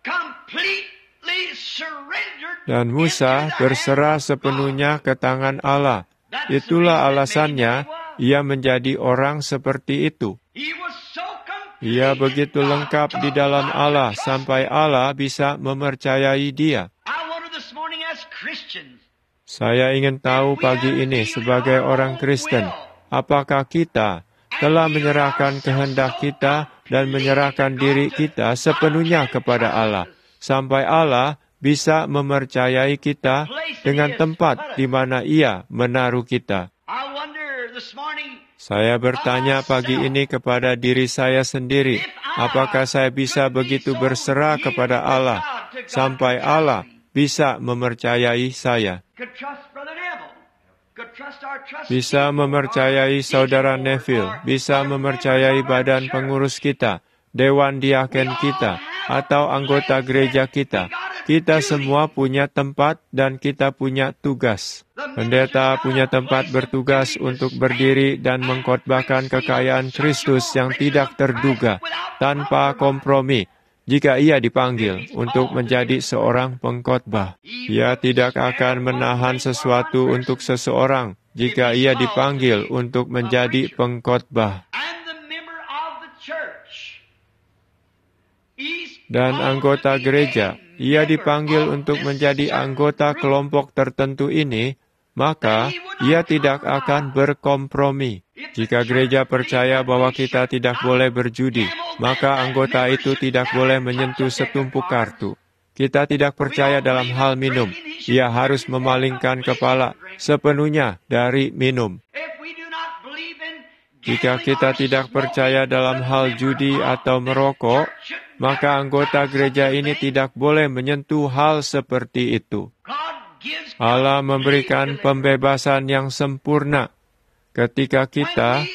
completely surrendered Dan Musa into the berserah hands of sepenuhnya God. ke tangan Allah. That's the Itulah reason it made him alasannya what he was. ia menjadi orang seperti itu. He was so complete Ia in begitu God, lengkap di told dalam God to Allah trust sampai him. Allah bisa mempercayai dia. I wonder this morning as Christians, Saya ingin tahu pagi ini sebagai orang Kristen, apakah kita telah menyerahkan kehendak kita dan menyerahkan diri kita sepenuhnya kepada Allah, sampai Allah bisa mempercayai kita dengan tempat di mana Ia menaruh kita. I wonder this morning, Saya bertanya pagi ini kepada diri saya sendiri, apakah saya bisa begitu berserah kepada Allah, sampai Allah bisa mempercayai saya. could trust Brother Neville, could trust our trust Bisa mempercayai Saudara Neville, bisa mempercayai badan pengurus kita, dewan diaken kita, atau anggota gereja kita. Kita semua punya tempat dan kita punya tugas. Pendeta punya tempat bertugas untuk berdiri dan mengkhotbahkan kekayaan Kristus yang tidak terduga, tanpa kompromi. Jika ia dipanggil untuk menjadi seorang pengkhotbah, ia tidak akan menahan sesuatu untuk seseorang jika ia dipanggil untuk menjadi pengkhotbah. and the member of the church. He's Dan called anggota to be gereja, a ia member dipanggil of untuk this menjadi certain anggota group. kelompok tertentu ini, maka ia tidak akan berkompromi. Jika gereja percaya bahwa kita tidak boleh berjudi, maka anggota itu tidak boleh menyentuh setumpuk kartu. kita tidak percaya dalam hal minum. Ia harus memalingkan kepala sepenuhnya dari minum. Jika kita tidak percaya dalam hal judi atau merokok, maka anggota gereja ini tidak boleh menyentuh hal seperti itu. Allah memberikan pembebasan yang sempurna ketika kita,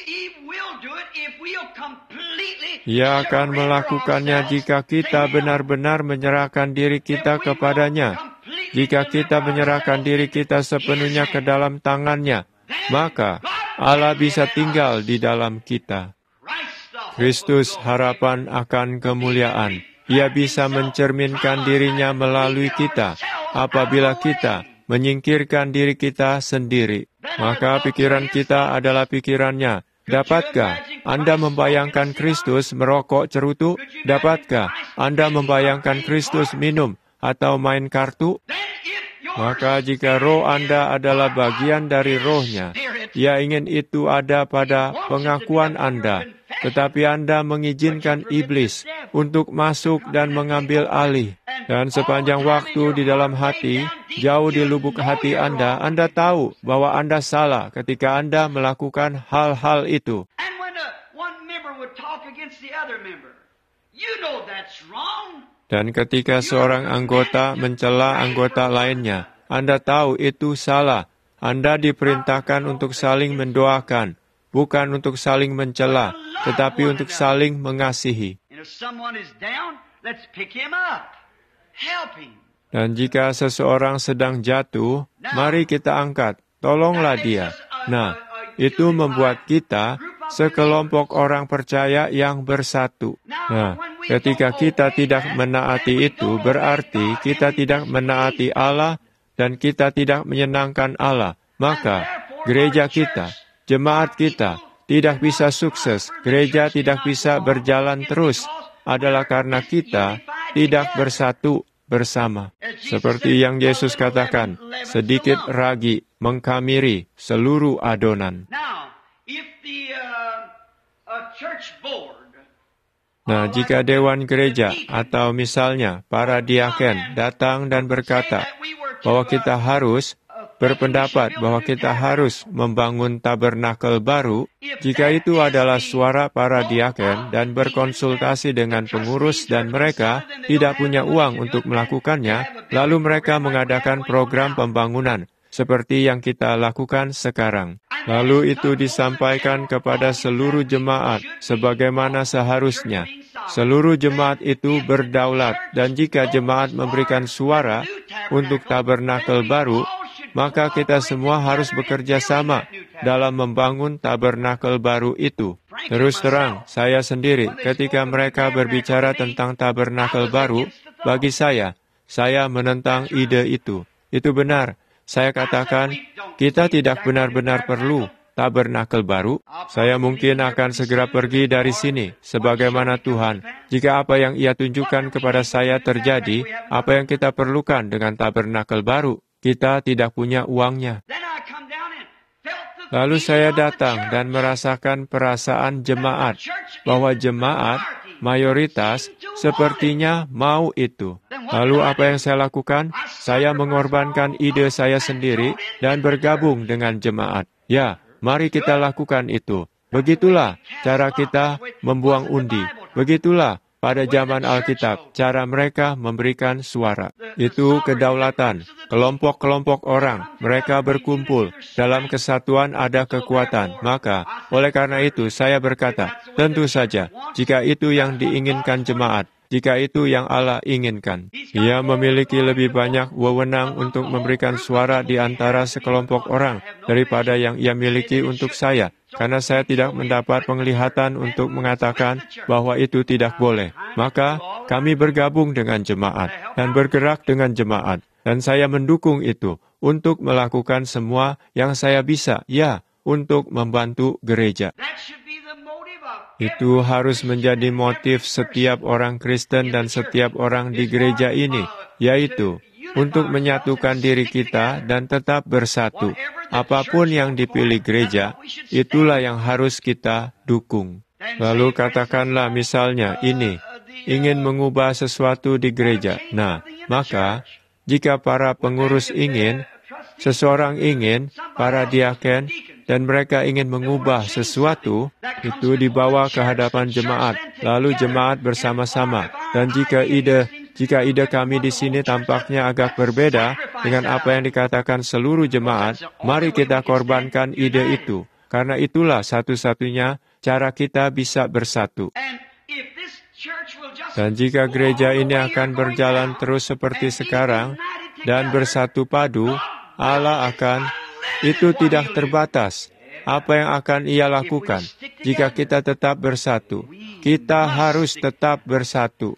Ia akan melakukannya jika kita benar-benar menyerahkan diri kita kepadanya. Jika kita menyerahkan diri kita sepenuhnya ke dalam tangannya, maka Allah bisa tinggal di dalam kita. Kristus harapan akan kemuliaan. Ia bisa mencerminkan dirinya melalui kita apabila kita menyingkirkan diri kita sendiri. Maka pikiran kita adalah pikirannya. Dapatkah Anda membayangkan Kristus merokok cerutu? Dapatkah Anda membayangkan Kristus minum atau main kartu? Maka jika roh Anda adalah bagian dari rohnya, Ia ingin itu ada pada pengakuan Anda, tetapi Anda mengizinkan iblis untuk masuk dan mengambil alih. Dan sepanjang waktu di dalam hati, jauh di lubuk hati Anda, Anda tahu bahwa Anda salah ketika Anda melakukan hal-hal itu. Dan ketika seorang anggota mencela anggota lainnya, Anda tahu itu salah. Anda diperintahkan untuk saling mendoakan, bukan untuk saling mencela, tetapi untuk saling mengasihi. Dan jika seseorang sedang jatuh, mari kita angkat, tolonglah dia. Nah, itu membuat kita sekelompok orang percaya yang bersatu. Nah, ketika kita tidak menaati itu, berarti kita tidak menaati Allah dan kita tidak menyenangkan Allah. Maka, gereja kita, jemaat kita, tidak bisa sukses. Gereja tidak bisa berjalan terus. Adalah karena kita tidak bersatu bersama. Seperti yang Yesus katakan, sedikit ragi mengkamiri seluruh adonan. Nah, jika dewan gereja atau misalnya para diaken datang dan berkata bahwa kita harus berpendapat bahwa kita harus membangun tabernakel baru, jika itu adalah suara para diaken dan berkonsultasi dengan pengurus dan mereka tidak punya uang untuk melakukannya, lalu mereka mengadakan program pembangunan seperti yang kita lakukan sekarang. Lalu itu disampaikan kepada seluruh jemaat sebagaimana seharusnya. Seluruh jemaat itu berdaulat, dan jika jemaat memberikan suara untuk tabernakel baru, maka kita semua harus bekerja sama dalam membangun tabernakel baru itu. Terus terang, saya sendiri, ketika mereka berbicara tentang tabernakel baru, bagi saya, saya menentang ide itu. Itu benar. Saya katakan, kita tidak benar-benar perlu tabernakel baru. Saya mungkin akan segera pergi dari sini, sebagaimana Tuhan. Jika apa yang Ia tunjukkan kepada saya terjadi, apa yang kita perlukan dengan tabernakel baru, kita tidak punya uangnya. Lalu saya datang dan merasakan perasaan jemaat, bahwa jemaat mayoritas sepertinya mau itu. Lalu apa yang saya lakukan? Saya mengorbankan ide saya sendiri dan bergabung dengan jemaat. Ya, mari kita lakukan itu. Begitulah cara kita membuang undi. Begitulah pada zaman Alkitab, cara mereka memberikan suara. Itu kedaulatan. Kelompok-kelompok orang, mereka berkumpul. Dalam kesatuan ada kekuatan. Maka, oleh karena itu, saya berkata, tentu saja, jika itu yang diinginkan jemaat, jika itu yang Allah inginkan. Ia memiliki lebih banyak wewenang untuk memberikan suara di antara sekelompok orang daripada yang Ia miliki untuk saya. Karena saya tidak mendapat penglihatan untuk mengatakan bahwa itu tidak boleh. Maka, kami bergabung dengan jemaat dan bergerak dengan jemaat. Dan saya mendukung itu untuk melakukan semua yang saya bisa, ya, untuk membantu gereja. Itu harus menjadi motif setiap orang Kristen dan setiap orang di gereja ini, yaitu untuk menyatukan diri kita dan tetap bersatu. Apapun yang dipilih gereja, itulah yang harus kita dukung. Lalu katakanlah misalnya ini, ingin mengubah sesuatu di gereja. Nah, Maka, jika para pengurus ingin, seseorang ingin, para diaken, dan mereka ingin mengubah sesuatu, itu dibawa ke hadapan jemaat, lalu jemaat bersama-sama. Dan jika ide jika ide kami di sini tampaknya agak berbeda dengan apa yang dikatakan seluruh jemaat, mari kita korbankan ide itu, karena itulah satu-satunya cara kita bisa bersatu. Dan jika gereja ini akan berjalan terus seperti sekarang, dan bersatu padu, Allah akan, itu tidak terbatas. Apa yang akan Ia lakukan jika kita tetap bersatu? Kita harus tetap bersatu.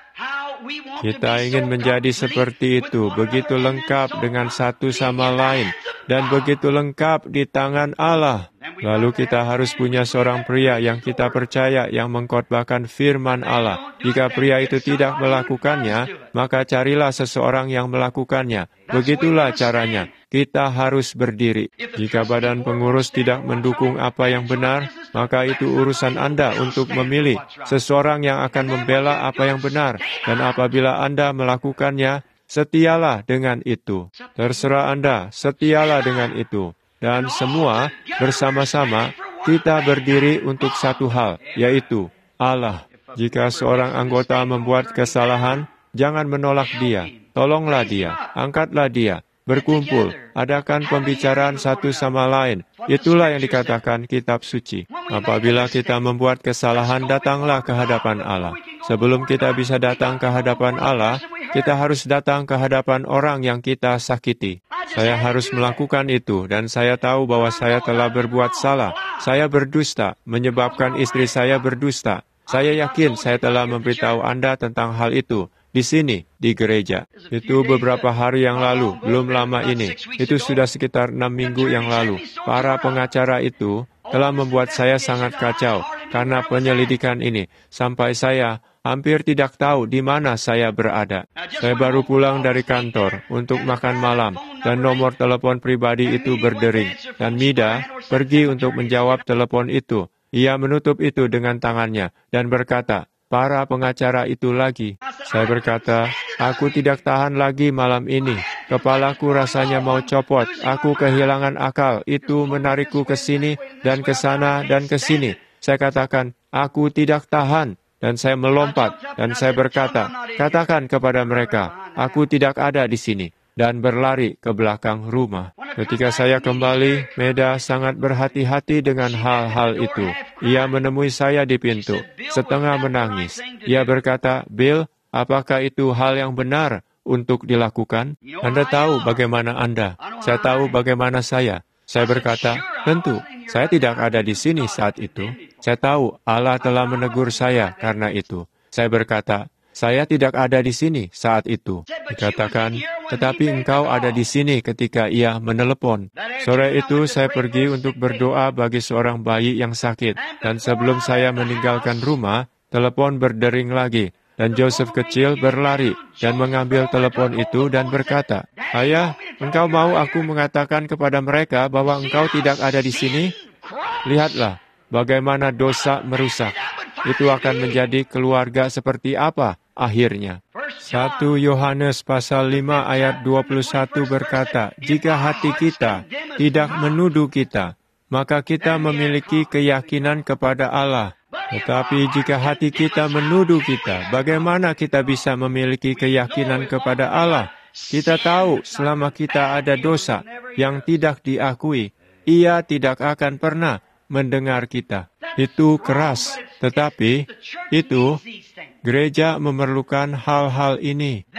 Kita ingin menjadi seperti itu, begitu lengkap dengan satu sama lain, dan begitu lengkap di tangan Allah. Lalu kita harus punya seorang pria yang kita percaya yang mengkhotbahkan firman Allah. Jika pria itu tidak melakukannya, maka carilah seseorang yang melakukannya. Begitulah caranya. Kita harus berdiri. Jika badan pengurus tidak mendukung apa yang benar, maka itu urusan Anda untuk memilih seseorang yang akan membela apa yang benar. Dan apabila Anda melakukannya, setialah dengan itu. Terserah Anda, setialah dengan itu. Dan semua bersama-sama kita berdiri untuk satu hal, yaitu Allah. Jika seorang anggota membuat kesalahan, jangan menolak dia. Tolonglah dia, angkatlah dia. Berkumpul, adakan pembicaraan satu sama lain. Itulah yang dikatakan kitab suci. Apabila kita membuat kesalahan, datanglah ke hadapan Allah. Sebelum kita bisa datang ke hadapan Allah, kita harus datang ke hadapan orang yang kita sakiti. Saya harus melakukan itu, dan saya tahu bahwa saya telah berbuat salah. Saya berdusta, menyebabkan istri saya berdusta. Saya yakin saya telah memberitahu Anda tentang hal itu. Di sini, di gereja. Itu beberapa hari yang lalu, belum lama ini. Itu sudah sekitar enam minggu yang lalu. Para pengacara itu telah membuat saya sangat kacau karena penyelidikan ini. Sampai saya hampir tidak tahu di mana saya berada. Saya baru pulang dari kantor untuk makan malam, dan nomor telepon pribadi itu berdering. Dan Mida pergi untuk menjawab telepon itu. Ia menutup itu dengan tangannya dan berkata, para pengacara itu lagi. Saya berkata, aku tidak tahan lagi malam ini. Kepalaku rasanya mau copot. Aku kehilangan akal. Itu menarikku ke sini dan ke sana dan ke sini. Saya katakan, aku tidak tahan. Dan saya melompat dan saya berkata, katakan kepada mereka, aku tidak ada di sini. Dan berlari ke belakang rumah. Ketika saya kembali, Meda sangat berhati-hati dengan hal-hal itu. Ia menemui saya di pintu, setengah menangis. Ia berkata, Bill, apakah itu hal yang benar untuk dilakukan? Anda tahu bagaimana Anda. Saya tahu bagaimana saya. Saya berkata, tentu, saya tidak ada di sini saat itu. Saya tahu Allah telah menegur saya karena itu. Saya berkata, saya tidak ada di sini saat itu. Dikatakan, tetapi engkau ada di sini ketika ia menelepon. Sore itu saya pergi untuk berdoa bagi seorang bayi yang sakit. Dan sebelum saya meninggalkan rumah, telepon berdering lagi. Dan Joseph kecil berlari dan mengambil telepon itu dan berkata, Ayah, engkau mau aku mengatakan kepada mereka bahwa engkau tidak ada di sini? Lihatlah, bagaimana dosa merusak. Itu akan menjadi keluarga seperti apa akhirnya. satu Yohanes pasal lima ayat dua puluh satu berkata, jika hati kita tidak menuduh kita, maka kita memiliki keyakinan kepada Allah. Tetapi jika hati kita menuduh kita, bagaimana kita bisa memiliki keyakinan kepada Allah? Kita tahu selama kita ada dosa yang tidak diakui, Ia tidak akan pernah mendengar kita. Itu keras, tetapi itu gereja memerlukan hal-hal ini.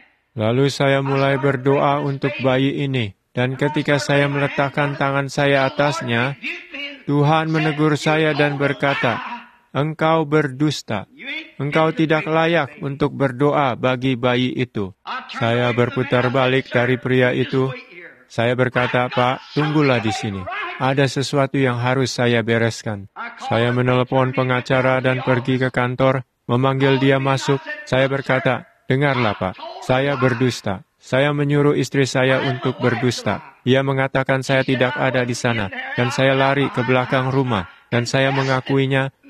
Lalu saya mulai berdoa untuk bayi ini, dan ketika saya meletakkan tangan saya atasnya, Tuhan menegur saya dan berkata, engkau berdusta. Engkau tidak layak untuk berdoa bagi bayi itu. Saya berputar balik dari pria itu. Saya berkata, Pak, tunggulah di sini. Ada sesuatu yang harus saya bereskan. Saya menelepon pengacara dan pergi ke kantor, memanggil dia masuk. Saya berkata, dengarlah Pak, saya berdusta. Saya menyuruh istri saya untuk berdusta. Ia mengatakan saya tidak ada di sana, dan saya lari ke belakang rumah, dan saya mengakuinya,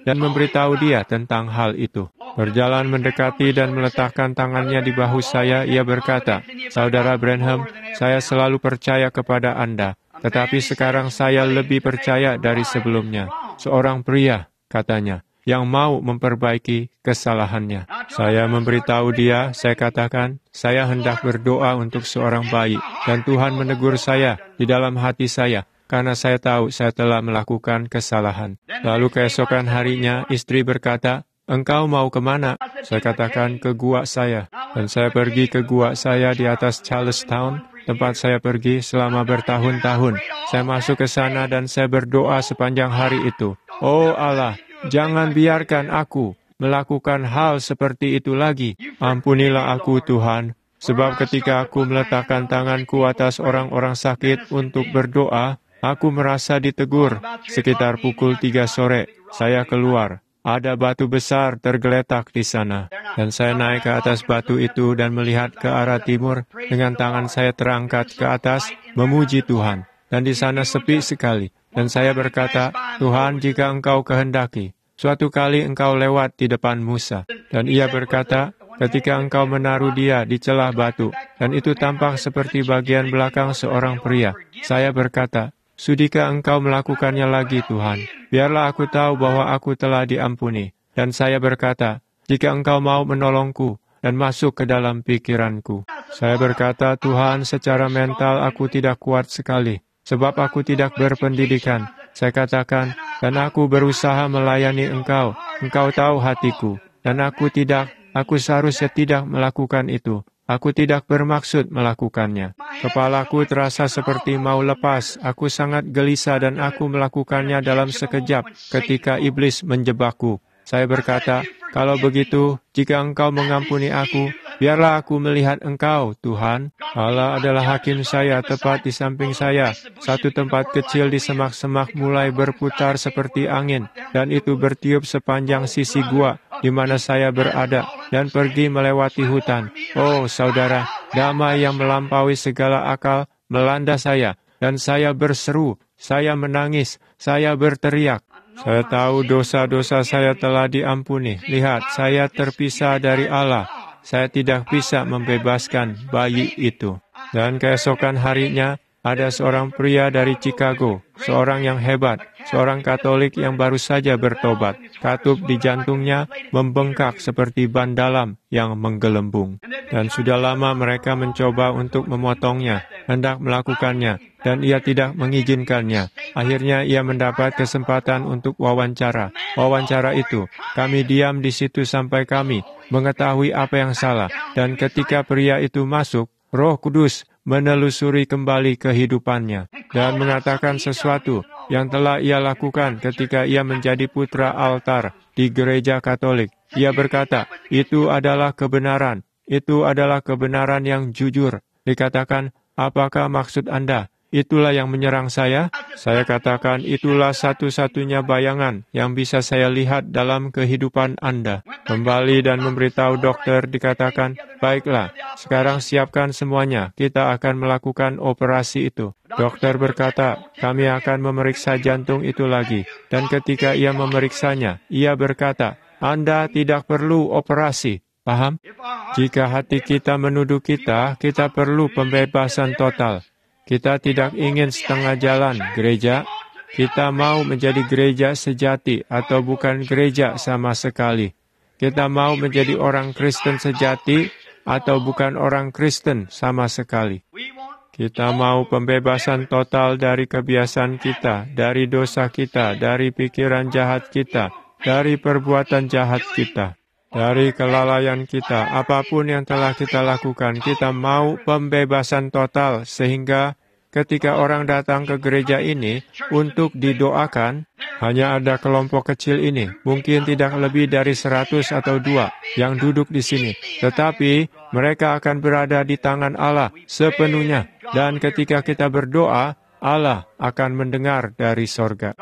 dan memberitahu dia tentang hal itu. Berjalan mendekati dan meletakkan tangannya di bahu saya, ia berkata, "Saudara Branham, saya selalu percaya kepada Anda, tetapi sekarang saya lebih percaya dari sebelumnya. Seorang pria," katanya, "yang mau memperbaiki kesalahannya." Saya memberitahu dia, saya katakan, saya hendak berdoa untuk seorang bayi, dan Tuhan menegur saya di dalam hati saya, karena saya tahu saya telah melakukan kesalahan. Lalu keesokan harinya, istri berkata, "Engkau mau kemana?" Saya katakan, "Ke gua saya." Dan saya pergi ke gua saya di atas Charlestown, tempat saya pergi selama bertahun-tahun. Saya masuk ke sana dan saya berdoa sepanjang hari itu. "Oh Allah, jangan biarkan aku melakukan hal seperti itu lagi. Ampunilah aku, Tuhan, sebab ketika aku meletakkan tanganku atas orang-orang sakit untuk berdoa, aku merasa ditegur." Sekitar pukul tiga sore, saya keluar. Ada batu besar tergeletak di sana. Dan saya naik ke atas batu itu dan melihat ke arah timur dengan tangan saya terangkat ke atas, memuji Tuhan. Dan di sana sepi sekali. Dan saya berkata, "Tuhan, jika Engkau kehendaki, suatu kali Engkau lewat di depan Musa." Dan ia berkata, "Ketika Engkau menaruh dia di celah batu, dan itu tampak seperti bagian belakang seorang pria." Saya berkata, "Sudikah Engkau melakukannya lagi, Tuhan? Biarlah aku tahu bahwa aku telah diampuni." Dan saya berkata, "Jika Engkau mau menolongku dan masuk ke dalam pikiranku." Saya berkata, "Tuhan, secara mental aku tidak kuat sekali, sebab aku tidak berpendidikan." Saya katakan, "Dan aku berusaha melayani Engkau. Engkau tahu hatiku. Dan aku tidak, aku seharusnya tidak melakukan itu. Aku tidak bermaksud melakukannya. Kepalaku terasa seperti mau lepas. Aku sangat gelisah dan aku melakukannya dalam sekejap ketika iblis menjebakku." Saya berkata, "Kalau begitu, jika Engkau mengampuni aku, biarlah aku melihat Engkau, Tuhan." Allah adalah hakim saya tepat di samping saya. Satu tempat kecil di semak-semak mulai berputar seperti angin, dan itu bertiup sepanjang sisi gua di mana saya berada, dan pergi melewati hutan. Oh, saudara, damai yang melampaui segala akal melanda saya, dan saya berseru, saya menangis, saya berteriak. Saya tahu dosa-dosa saya telah diampuni. Lihat, saya terpisah dari Allah. Saya tidak bisa membebaskan bayi itu. Dan keesokan harinya, ada seorang pria dari Chicago, seorang yang hebat, seorang Katolik yang baru saja bertobat. Katup di jantungnya membengkak seperti ban dalam yang menggelembung. Dan sudah lama mereka mencoba untuk memotongnya, hendak melakukannya, dan ia tidak mengizinkannya. Akhirnya ia mendapat kesempatan untuk wawancara. Wawancara itu, kami diam di situ sampai kami mengetahui apa yang salah. Dan ketika pria itu masuk, Roh Kudus menelusuri kembali kehidupannya dan mengatakan sesuatu yang telah ia lakukan ketika ia menjadi putra altar di gereja Katolik. Ia berkata, "Itu adalah kebenaran. Itu adalah kebenaran yang jujur." Dikatakan, "Apakah maksud Anda? Itulah yang menyerang saya?" Saya katakan, "Itulah satu-satunya bayangan yang bisa saya lihat dalam kehidupan Anda." Kembali dan memberitahu dokter, dikatakan, "Baiklah, sekarang siapkan semuanya, kita akan melakukan operasi itu." Dokter berkata, "Kami akan memeriksa jantung itu lagi." Dan ketika ia memeriksanya, ia berkata, "Anda tidak perlu operasi." Paham? Jika hati kita menuduh kita, kita perlu pembebasan total. Kita tidak ingin setengah jalan gereja. Kita mau menjadi gereja sejati atau bukan gereja sama sekali. Kita mau menjadi orang Kristen sejati atau bukan orang Kristen sama sekali. Kita mau pembebasan total dari kebiasaan kita, dari dosa kita, dari pikiran jahat kita, dari perbuatan jahat kita, dari kelalaian kita. Apapun yang telah kita lakukan, kita mau pembebasan total sehingga ketika orang datang ke gereja ini untuk didoakan, hanya ada kelompok kecil ini, mungkin tidak lebih dari seratus atau dua yang duduk di sini. Tetapi mereka akan berada di tangan Allah sepenuhnya. Dan ketika kita berdoa, Allah akan mendengar dari sorga.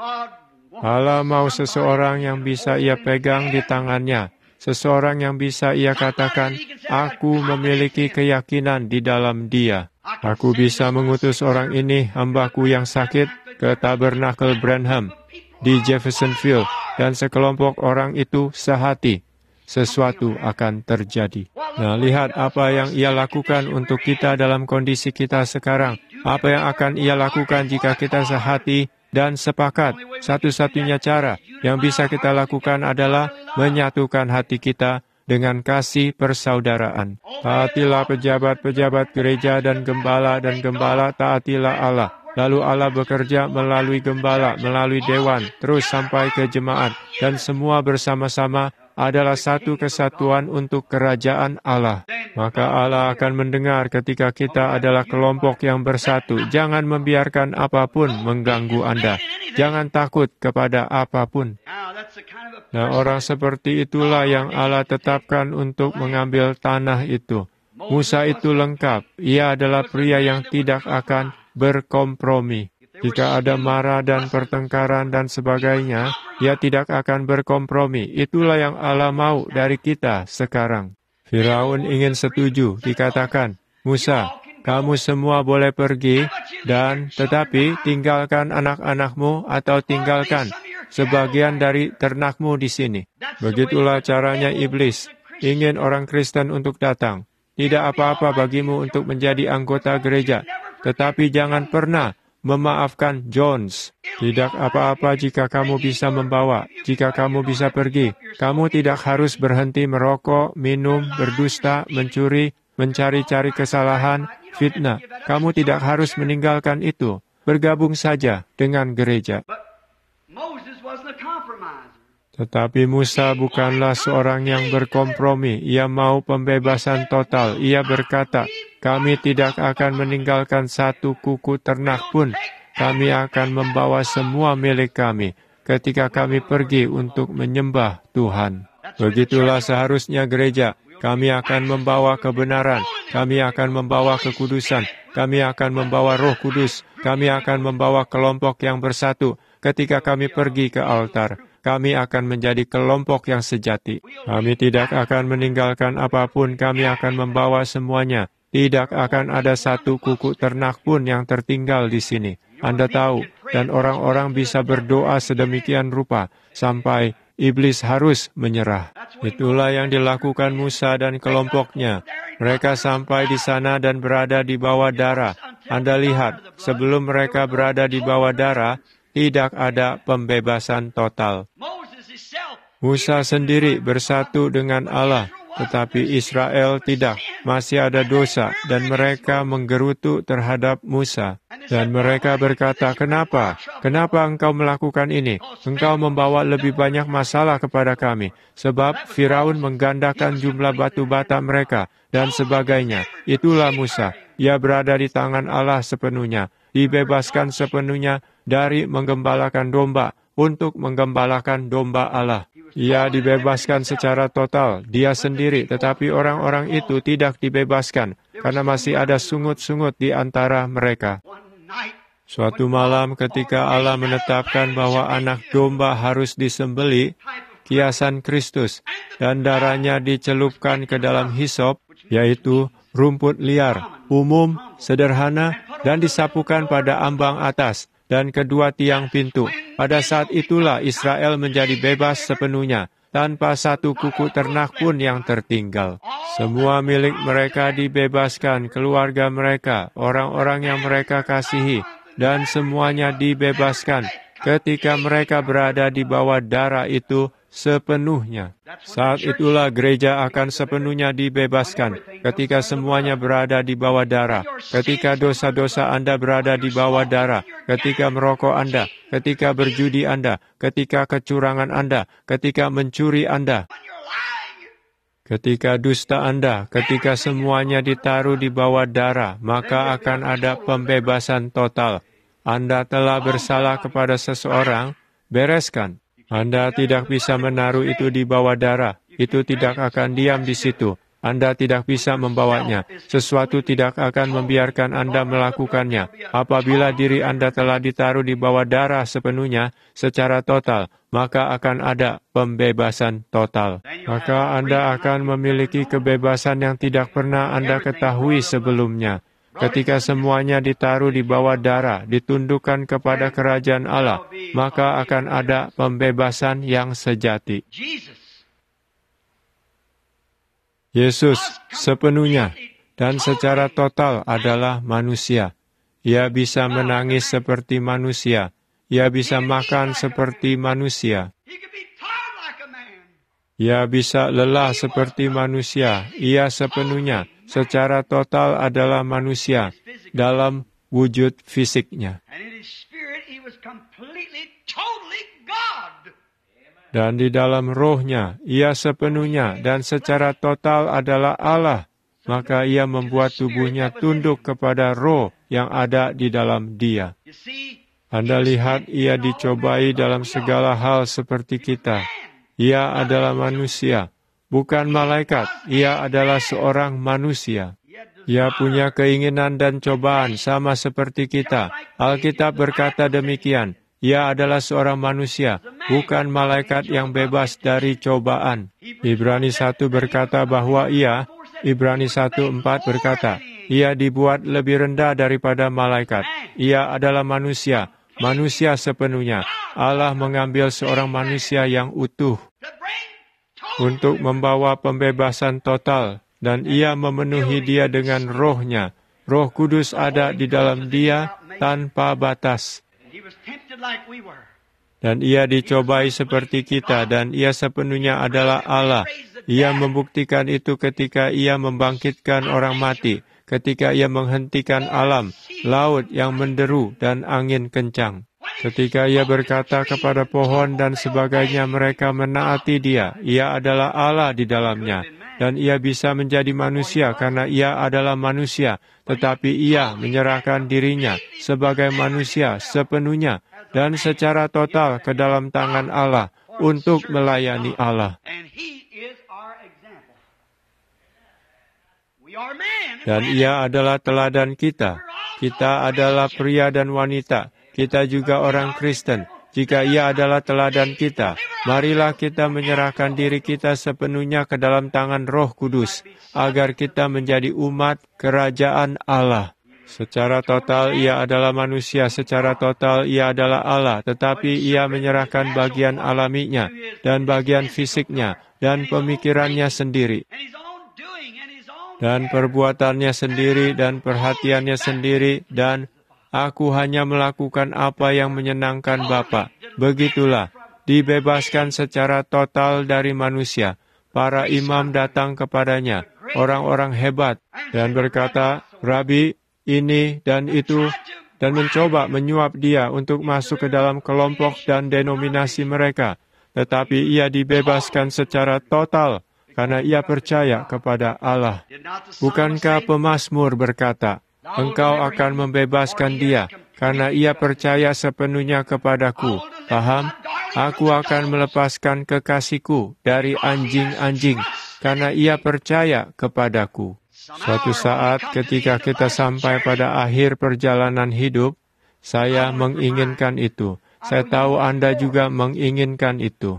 Allah mau seseorang yang bisa ia pegang di tangannya. Seseorang yang bisa ia katakan, "Aku memiliki keyakinan di dalam dia. Aku bisa mengutus orang ini, hambaku yang sakit, ke Tabernakel Branham di Jeffersonville, dan sekelompok orang itu sehati, sesuatu akan terjadi. Nah, lihat apa yang Ia lakukan untuk kita dalam kondisi kita sekarang. Apa yang akan Ia lakukan jika kita sehati dan sepakat. Satu-satunya cara yang bisa kita lakukan adalah menyatukan hati kita dengan kasih persaudaraan. Taatilah pejabat-pejabat gereja dan gembala, dan gembala taatilah Allah. Lalu Allah bekerja melalui gembala, melalui dewan, terus sampai ke jemaat. Dan semua bersama-sama adalah satu kesatuan untuk kerajaan Allah. Maka Allah akan mendengar ketika kita adalah kelompok yang bersatu. Jangan membiarkan apapun mengganggu Anda. Jangan takut kepada apapun. Nah, orang seperti itulah yang Allah tetapkan untuk mengambil tanah itu. Musa itu lengkap. Ia adalah pria yang tidak akan berkompromi. Jika ada marah dan pertengkaran dan sebagainya, ia tidak akan berkompromi. Itulah yang Allah mau dari kita sekarang. Firaun ingin setuju, dikatakan, Musa, kamu semua boleh pergi, dan tetapi tinggalkan anak-anakmu atau tinggalkan sebagian dari ternakmu di sini. Begitulah caranya iblis, ingin orang Kristen untuk datang. Tidak apa-apa bagimu untuk menjadi anggota gereja, tetapi jangan pernah memaafkan Jones. Tidak apa-apa jika kamu bisa membawa, jika kamu bisa pergi. Kamu tidak harus berhenti merokok, minum, berdusta, mencuri, mencari-cari kesalahan, fitnah. Kamu tidak harus meninggalkan itu. Bergabung saja dengan gereja. Tetapi Musa bukanlah seorang yang berkompromi. Ia mau pembebasan total. Ia berkata, kami tidak akan meninggalkan satu kuku ternak pun. Kami akan membawa semua milik kami ketika kami pergi untuk menyembah Tuhan. Begitulah seharusnya gereja. Kami akan membawa kebenaran. Kami akan membawa kekudusan. Kami akan membawa Roh Kudus. Kami akan membawa kelompok yang bersatu. Ketika kami pergi ke altar, kami akan menjadi kelompok yang sejati. Kami tidak akan meninggalkan apapun. Kami akan membawa semuanya. Tidak akan ada satu kuku ternak pun yang tertinggal di sini. Anda tahu, dan orang-orang bisa berdoa sedemikian rupa sampai iblis harus menyerah. Itulah yang dilakukan Musa dan kelompoknya. Mereka sampai di sana dan berada di bawah darah. Anda lihat, sebelum mereka berada di bawah darah, tidak ada pembebasan total. Musa sendiri bersatu dengan Allah, tetapi Israel tidak. Masih ada dosa, dan mereka menggerutu terhadap Musa. Dan mereka berkata, kenapa? Kenapa engkau melakukan ini? Engkau membawa lebih banyak masalah kepada kami, sebab Firaun menggandakan jumlah batu bata mereka, dan sebagainya. Itulah Musa. Ia berada di tangan Allah sepenuhnya, dibebaskan sepenuhnya dari menggembalakan domba untuk menggembalakan domba Allah. Ia dibebaskan secara total, dia sendiri, tetapi orang-orang itu tidak dibebaskan, karena masih ada sungut-sungut di antara mereka. Suatu malam ketika Allah menetapkan bahwa anak domba harus disembelih, kiasan Kristus, dan darahnya dicelupkan ke dalam hisop, yaitu rumput liar, umum, sederhana, dan disapukan pada ambang atas dan kedua tiang pintu. Pada saat itulah Israel menjadi bebas sepenuhnya, tanpa satu kuku ternak pun yang tertinggal. Semua milik mereka dibebaskan, keluarga mereka, orang-orang yang mereka kasihi, dan semuanya dibebaskan ketika mereka berada di bawah darah itu sepenuhnya. Saat itulah gereja akan sepenuhnya dibebaskan, ketika semuanya berada di bawah darah, ketika dosa-dosa Anda berada di bawah darah, ketika merokok Anda, ketika berjudi Anda, ketika kecurangan Anda, ketika mencuri Anda, ketika dusta Anda, ketika semuanya ditaruh di bawah darah, maka akan ada pembebasan total. Anda telah bersalah kepada seseorang, bereskan. Anda tidak bisa menaruh itu di bawah darah. Itu tidak akan diam di situ. Anda tidak bisa membawanya. Sesuatu tidak akan membiarkan Anda melakukannya. Apabila diri Anda telah ditaruh di bawah darah sepenuhnya, secara total, maka akan ada pembebasan total. Maka Anda akan memiliki kebebasan yang tidak pernah Anda ketahui sebelumnya. ketika semuanya ditaruh di bawah darah, ditundukkan kepada kerajaan Allah, maka akan ada pembebasan yang sejati. Yesus sepenuhnya dan secara total adalah manusia. Ia bisa menangis seperti manusia. Ia bisa makan seperti manusia. Ia bisa lelah seperti manusia. Ia sepenuhnya, secara total adalah manusia dalam wujud fisiknya. Dan di dalam rohnya, ia sepenuhnya dan secara total adalah Allah. Maka ia membuat tubuhnya tunduk kepada roh yang ada di dalam dia. Anda lihat, ia dicobai dalam segala hal seperti kita. Ia adalah manusia, bukan malaikat. Ia adalah seorang manusia. Ia punya keinginan dan cobaan sama seperti kita. Alkitab berkata demikian. Ia adalah seorang manusia, bukan malaikat yang bebas dari cobaan. Ibrani satu berkata bahwa ia, Ibrani satu empat berkata, ia dibuat lebih rendah daripada malaikat. Ia adalah manusia, manusia sepenuhnya. Allah mengambil seorang manusia yang utuh untuk membawa pembebasan total, dan ia memenuhi dia dengan rohnya. Roh Kudus ada di dalam dia tanpa batas. Dan ia dicobai seperti kita, dan ia sepenuhnya adalah Allah. Ia membuktikan itu ketika ia membangkitkan orang mati, ketika ia menghentikan alam, laut yang menderu, dan angin kencang. Ketika ia berkata kepada pohon dan sebagainya, mereka menaati dia. Ia adalah Allah di dalamnya. Dan ia bisa menjadi manusia karena ia adalah manusia. Tetapi ia menyerahkan dirinya sebagai manusia sepenuhnya dan secara total ke dalam tangan Allah untuk melayani Allah. Dan ia adalah teladan kita. Kita adalah pria dan wanita. Kita juga orang Kristen. Jika ia adalah teladan kita, marilah kita menyerahkan diri kita sepenuhnya ke dalam tangan Roh Kudus, agar kita menjadi umat kerajaan Allah. Secara total ia adalah manusia, secara total ia adalah Allah, tetapi ia menyerahkan bagian alaminya, dan bagian fisiknya, dan pemikirannya sendiri, dan perbuatannya sendiri, dan perhatiannya sendiri, dan aku hanya melakukan apa yang menyenangkan Bapa. Begitulah, dibebaskan secara total dari manusia. Para imam datang kepadanya, orang-orang hebat, dan berkata, Rabi, ini dan itu, dan mencoba menyuap dia untuk masuk ke dalam kelompok dan denominasi mereka. Tetapi ia dibebaskan secara total, karena ia percaya kepada Allah. Bukankah pemazmur berkata, engkau akan membebaskan dia, karena ia percaya sepenuhnya kepadaku. Paham? Aku akan melepaskan kekasihku dari anjing-anjing, karena ia percaya kepadaku. Suatu saat ketika kita sampai pada akhir perjalanan hidup, saya menginginkan itu. Saya tahu Anda juga menginginkan itu.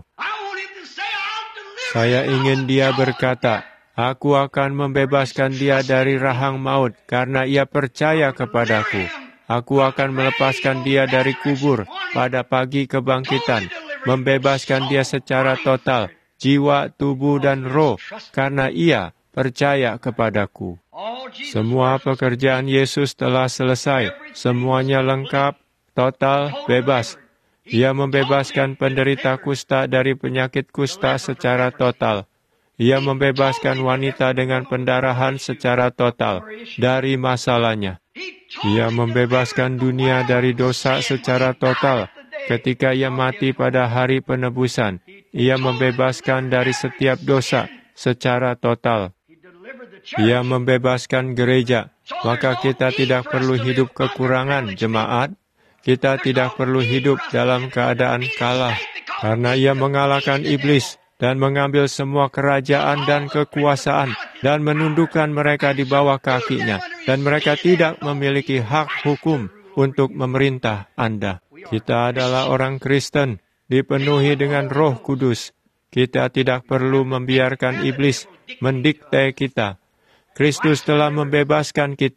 Saya ingin dia berkata, aku akan membebaskan dia dari rahang maut karena ia percaya kepadaku. Aku akan melepaskan dia dari kubur pada pagi kebangkitan, membebaskan dia secara total, jiwa, tubuh, dan roh, karena ia percaya kepadaku. Semua pekerjaan Yesus telah selesai, semuanya lengkap, total, bebas. Ia membebaskan penderita kusta dari penyakit kusta secara total. Ia membebaskan wanita dengan pendarahan secara total dari masalahnya. Ia membebaskan dunia dari dosa secara total. Ketika ia mati pada hari penebusan, ia membebaskan dari setiap dosa secara total. Ia membebaskan gereja, maka kita tidak perlu hidup kekurangan jemaat. Kita tidak perlu hidup dalam keadaan kalah, karena ia mengalahkan iblis dan mengambil semua kerajaan dan kekuasaan dan menundukkan mereka di bawah kakinya, dan mereka tidak memiliki hak hukum untuk memerintah Anda. Kita adalah orang Kristen, dipenuhi dengan Roh Kudus. Kita tidak perlu membiarkan iblis mendikte kita. Kristus telah membebaskan kita.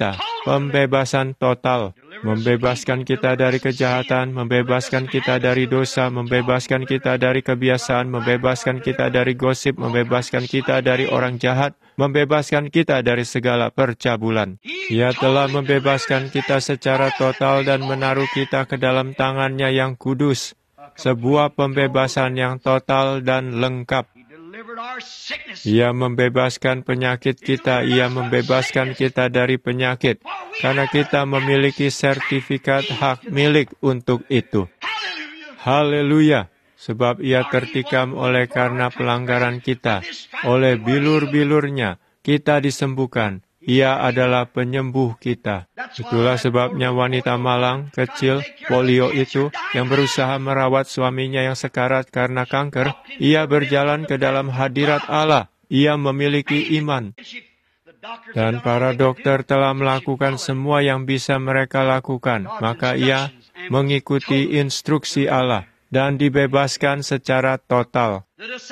pembebasan total, membebaskan kita dari kejahatan, membebaskan kita dari dosa, membebaskan kita dari kebiasaan, membebaskan kita dari gosip, membebaskan kita dari orang jahat, membebaskan kita dari segala percabulan. Ia telah membebaskan kita secara total dan menaruh kita ke dalam tangan-Nya yang kudus, sebuah pembebasan yang total dan lengkap. Ia membebaskan penyakit kita, Ia membebaskan kita dari penyakit, karena kita memiliki sertifikat hak milik untuk itu. Haleluya! Sebab Ia tertikam oleh karena pelanggaran kita, oleh bilur-bilur-Nya kita disembuhkan. Ia adalah penyembuh kita. Itulah sebabnya wanita malang, kecil, polio itu, yang berusaha merawat suaminya yang sekarat karena kanker, ia berjalan ke dalam hadirat Allah. Ia memiliki iman. Dan para dokter telah melakukan semua yang bisa mereka lakukan. Maka ia mengikuti instruksi Allah dan dibebaskan secara total.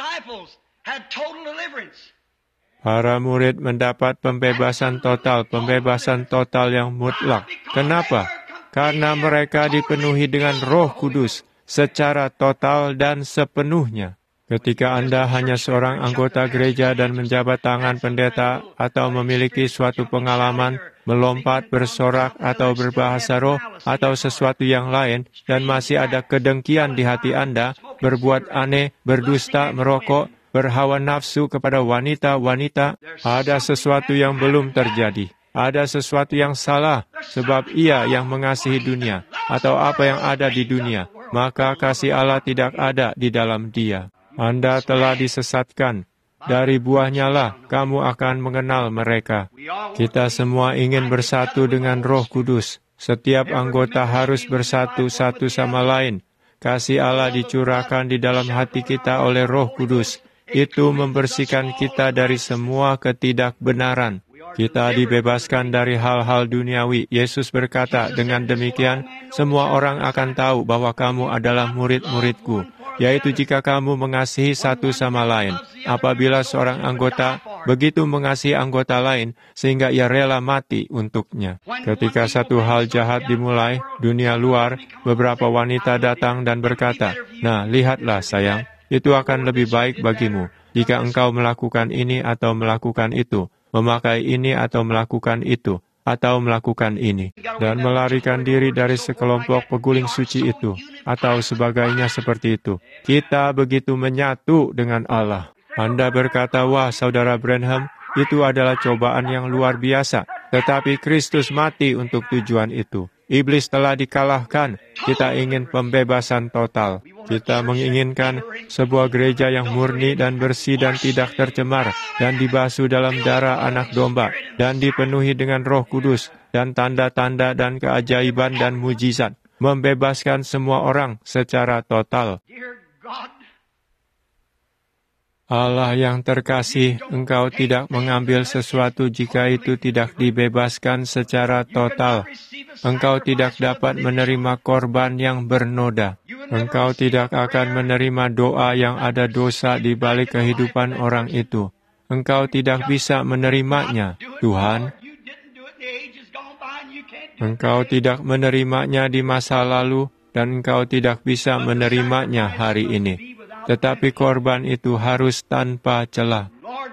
Para murid mendapat pembebasan total, pembebasan total yang mutlak. Kenapa? Karena mereka dipenuhi dengan Roh Kudus secara total dan sepenuhnya. Ketika Anda hanya seorang anggota gereja dan menjabat tangan pendeta atau memiliki suatu pengalaman, melompat, bersorak, atau berbahasa roh, atau sesuatu yang lain, dan masih ada kedengkian di hati Anda, berbuat aneh, berdusta, merokok, berhawa nafsu kepada wanita-wanita, ada sesuatu yang belum terjadi. Ada sesuatu yang salah, sebab Ia yang mengasihi dunia, atau apa yang ada di dunia, maka kasih Allah tidak ada di dalam Dia. Anda telah disesatkan. Dari buahnya lah kamu akan mengenal mereka. Kita semua ingin bersatu dengan Roh Kudus. Setiap anggota harus bersatu satu sama lain. Kasih Allah dicurahkan di dalam hati kita oleh Roh Kudus. Itu membersihkan kita dari semua ketidakbenaran. Kita dibebaskan dari hal-hal duniawi. Yesus berkata, dengan demikian, semua orang akan tahu bahwa kamu adalah murid-muridku, yaitu jika kamu mengasihi satu sama lain. Apabila seorang anggota begitu mengasihi anggota lain, sehingga ia rela mati untuknya. Ketika satu hal jahat dimulai, dunia luar, beberapa wanita datang dan berkata, "Nah, lihatlah sayang, itu akan lebih baik bagimu jika engkau melakukan ini atau melakukan itu, memakai ini atau melakukan itu, atau melakukan ini," dan melarikan diri dari sekelompok peguling suci itu, atau sebagainya seperti itu. Kita begitu menyatu dengan Allah. Anda berkata, "Wah, Saudara Branham, itu adalah cobaan yang luar biasa." Tetapi Kristus mati untuk tujuan itu. Iblis telah dikalahkan. Kita ingin pembebasan total. Kita menginginkan sebuah gereja yang murni dan bersih dan tidak tercemar, dan dibasuh dalam darah anak domba, dan dipenuhi dengan Roh Kudus, dan tanda-tanda dan keajaiban dan mujizat, membebaskan semua orang secara total. Allah yang terkasih, Engkau tidak mengambil sesuatu jika itu tidak dibebaskan secara total. Engkau tidak dapat menerima korban yang bernoda. Engkau tidak akan menerima doa yang ada dosa di balik kehidupan orang itu. Engkau tidak bisa menerimanya, Tuhan. Engkau tidak menerimanya di masa lalu, dan Engkau tidak bisa menerimanya hari ini. Tetapi korban itu harus tanpa celah.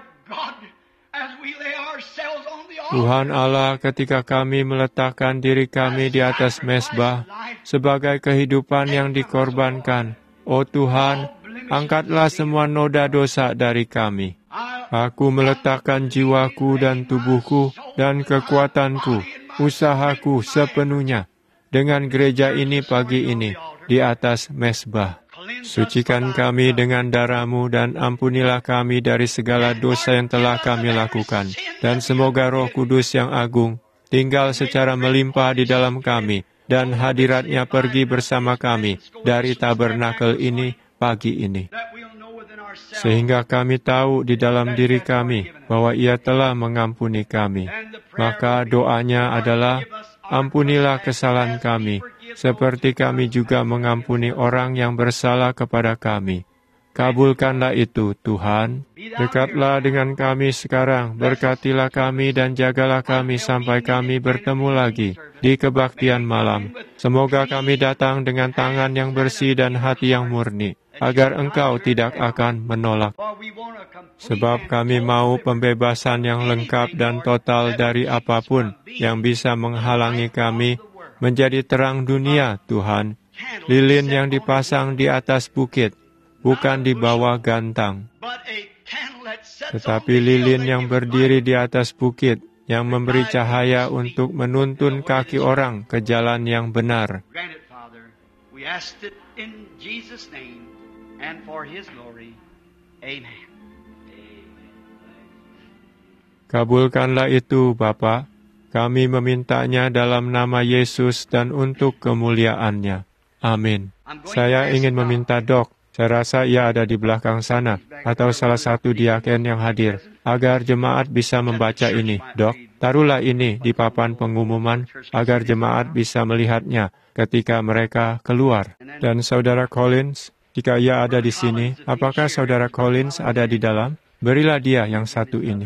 Tuhan Allah, ketika kami meletakkan diri kami di atas mezbah sebagai kehidupan yang dikorbankan, oh Tuhan, angkatlah semua noda dosa dari kami. Aku meletakkan jiwaku dan tubuhku dan kekuatanku, usahaku sepenuhnya dengan gereja ini pagi ini di atas mezbah. Sucikan kami dengan darah-Mu dan ampunilah kami dari segala dosa yang telah kami lakukan. Dan semoga Roh Kudus yang agung tinggal secara melimpah di dalam kami, dan hadirat-Nya pergi bersama kami dari tabernakel ini pagi ini. Sehingga kami tahu di dalam diri kami bahwa Ia telah mengampuni kami. Maka doanya adalah, ampunilah kesalahan kami, seperti kami juga mengampuni orang yang bersalah kepada kami. Kabulkanlah itu, Tuhan. Dekatlah dengan kami sekarang, berkatilah kami dan jagalah kami sampai kami bertemu lagi di kebaktian malam. Semoga kami datang dengan tangan yang bersih dan hati yang murni, agar Engkau tidak akan menolak. Sebab kami mau pembebasan yang lengkap dan total dari apapun yang bisa menghalangi kami menjadi terang dunia, Tuhan. Lilin yang dipasang di atas bukit, bukan di bawah gantang, tetapi lilin yang berdiri di atas bukit, yang memberi cahaya untuk menuntun kaki orang ke jalan yang benar. Kabulkanlah itu, Bapa. Kami memintanya dalam nama Yesus dan untuk kemuliaan-Nya. Amin. Saya ingin meminta Dok, saya rasa ia ada di belakang sana, atau salah satu diaken yang hadir, agar jemaat bisa membaca ini. Dok, taruhlah ini di papan pengumuman, agar jemaat bisa melihatnya ketika mereka keluar. Dan Saudara Collins, jika ia ada di sini, apakah Saudara Collins ada di dalam? Berilah dia yang satu ini.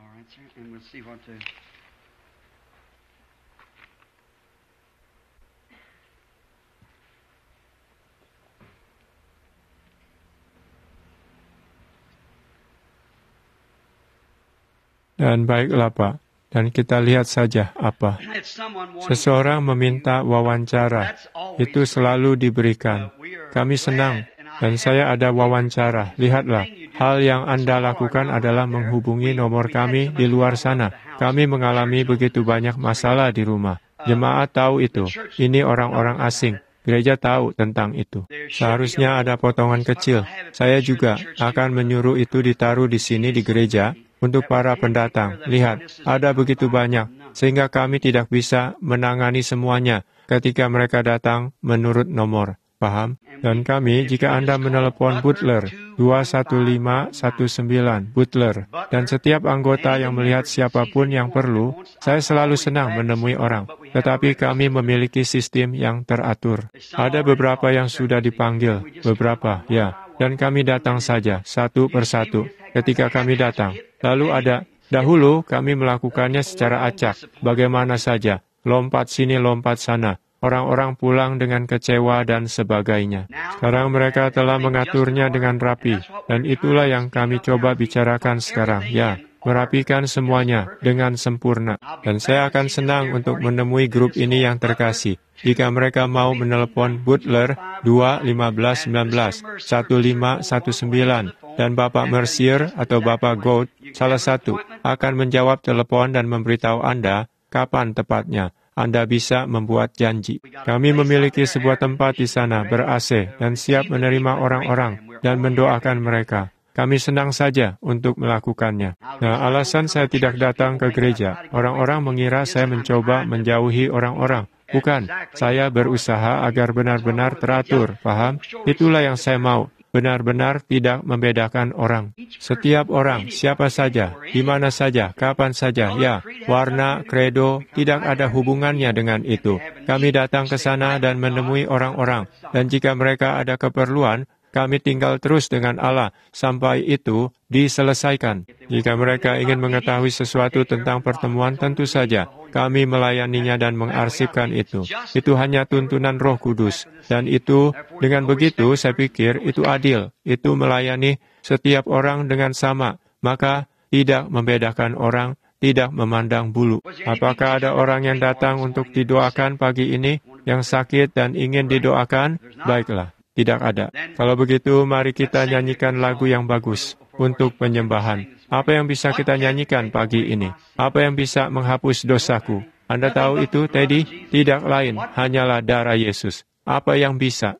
Dan baiklah, Pak. Dan kita lihat saja apa. Seseorang meminta wawancara. Itu selalu diberikan. Kami senang. Dan saya ada wawancara. Lihatlah. Hal yang Anda lakukan adalah menghubungi nomor kami di luar sana. Kami mengalami begitu banyak masalah di rumah. Jemaat tahu itu. Ini orang-orang asing. Gereja tahu tentang itu. Seharusnya ada potongan kecil. Saya juga akan menyuruh itu ditaruh di sini di gereja. Untuk para pendatang, lihat, ada begitu banyak, sehingga kami tidak bisa menangani semuanya ketika mereka datang menurut nomor. Paham? Dan kami, jika Anda menelepon Butler, dua satu lima satu sembilan, Butler, dan setiap anggota yang melihat siapapun yang perlu, saya selalu senang menemui orang. Tetapi kami memiliki sistem yang teratur. Ada beberapa yang sudah dipanggil, beberapa, ya, dan kami datang saja, satu persatu, ketika kami datang. Lalu ada, dahulu kami melakukannya secara acak, bagaimana saja, lompat sini, lompat sana. Orang-orang pulang dengan kecewa dan sebagainya. Sekarang mereka telah mengaturnya dengan rapi, dan itulah yang kami coba bicarakan sekarang, ya, merapikan semuanya dengan sempurna. Dan saya akan senang untuk menemui grup ini yang terkasih. Jika mereka mau menelepon Butler dua lima belas sembilan belas satu lima satu sembilan dan Bapak Mercier atau Bapak Gould, salah satu, akan menjawab telepon dan memberitahu Anda kapan tepatnya Anda bisa membuat janji. Kami memiliki sebuah tempat di sana ber-A C dan siap menerima orang-orang dan mendoakan mereka. Kami senang saja untuk melakukannya. Nah, alasan saya tidak datang ke gereja, orang-orang mengira saya mencoba menjauhi orang-orang. Bukan, saya berusaha agar benar-benar teratur, paham? Itulah yang saya mau, benar-benar tidak membedakan orang. Setiap orang, siapa saja, di mana saja, kapan saja, ya, warna, kredo, tidak ada hubungannya dengan itu. Kami datang ke sana dan menemui orang-orang, dan jika mereka ada keperluan, kami tinggal terus dengan Allah sampai itu diselesaikan. Jika mereka ingin mengetahui sesuatu tentang pertemuan, tentu saja kami melayaninya dan mengarsipkan itu. Itu hanya tuntunan Roh Kudus. Dan itu, dengan begitu, saya pikir itu adil. Itu melayani setiap orang dengan sama. Maka tidak membedakan orang, tidak memandang bulu. Apakah ada orang yang datang untuk didoakan pagi ini, yang sakit dan ingin didoakan? Baiklah. Tidak ada. Kalau begitu, mari kita nyanyikan lagu yang bagus untuk penyembahan. Apa yang bisa kita nyanyikan pagi ini? Apa yang bisa menghapus dosaku? Anda tahu itu, Teddy? Tidak lain, hanyalah darah Yesus. Apa yang bisa?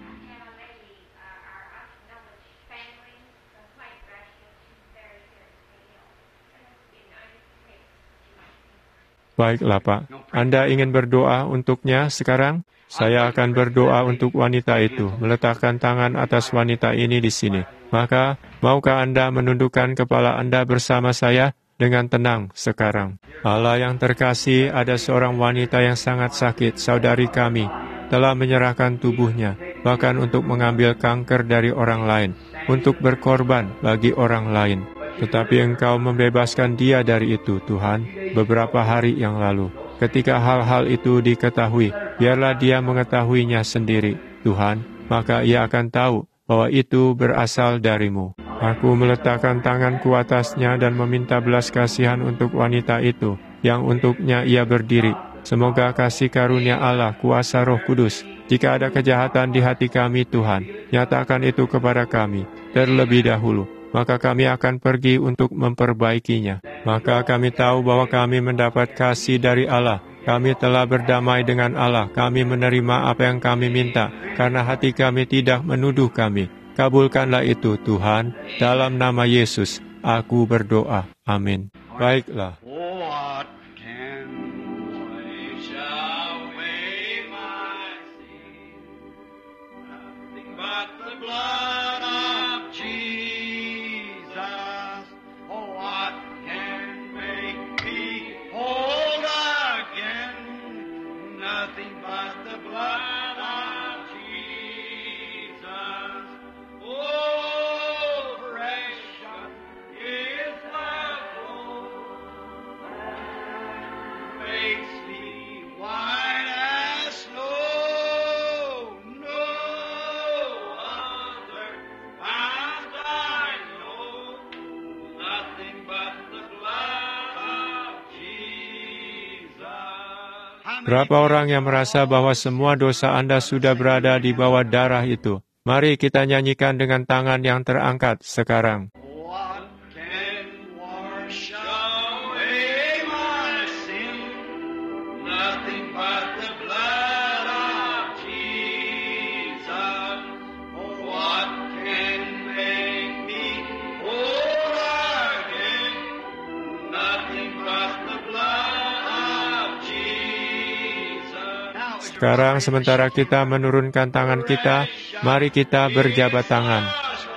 Baiklah, Pak. Anda ingin berdoa untuknya sekarang? Saya akan berdoa untuk wanita itu, meletakkan tangan atas wanita ini di sini. Maka, maukah Anda menundukkan kepala Anda bersama saya dengan tenang sekarang? Allah yang terkasih, ada seorang wanita yang sangat sakit, saudari kami, telah menyerahkan tubuhnya, bahkan untuk mengambil kanker dari orang lain. untuk berkorban bagi orang lain. Tetapi Engkau membebaskan dia dari itu, Tuhan, beberapa hari yang lalu. Ketika hal-hal itu diketahui, biarlah dia mengetahuinya sendiri, Tuhan, maka ia akan tahu bahwa itu berasal dari-Mu. Aku meletakkan tanganku atasnya dan meminta belas kasihan untuk wanita itu, yang untuknya ia berdiri. Semoga kasih karunia Allah, kuasa Roh Kudus, jika ada kejahatan di hati kami, Tuhan, nyatakan itu kepada kami terlebih dahulu, maka kami akan pergi untuk memperbaikinya. Maka kami tahu bahwa kami mendapat kasih dari Allah. Kami telah berdamai dengan Allah. Kami menerima apa yang kami minta, karena hati kami tidak menuduh kami. Kabulkanlah itu, Tuhan. Dalam nama Yesus, aku berdoa. Amin. Baiklah. What can wash away my sin? Nothing but the blood of Jesus. Oh, what can make me whole again? Nothing but the blood of Jesus. Oh, precious is the blood that makes me white as snow. No other found I know. Nothing but the blood of Jesus. Berapa orang yang merasa bahwa semua dosa Anda sudah berada di bawah darah itu? Mari kita nyanyikan dengan tangan yang terangkat sekarang. What can wash away my sin? Nothing but the blood of Jesus. Oh, what can make me whole again? Nothing but the blood of Jesus. Sekarang sementara kita menurunkan tangan kita, mari kita berjabat tangan.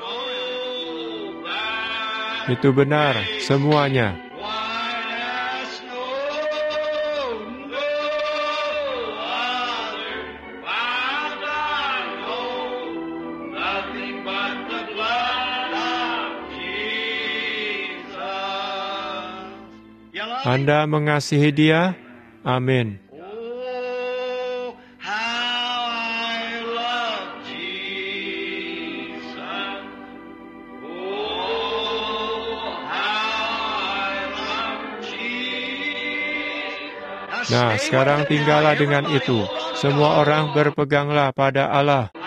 Itu benar, semuanya. White as snow, no other found I know. Nothing but the blood of Jesus. You love me? Anda mengasihi dia? Amin. Oh, how I love Jesus. Oh, how I love Jesus. Nah, sekarang tinggallah dengan itu. Semua orang berpeganglah pada Allah.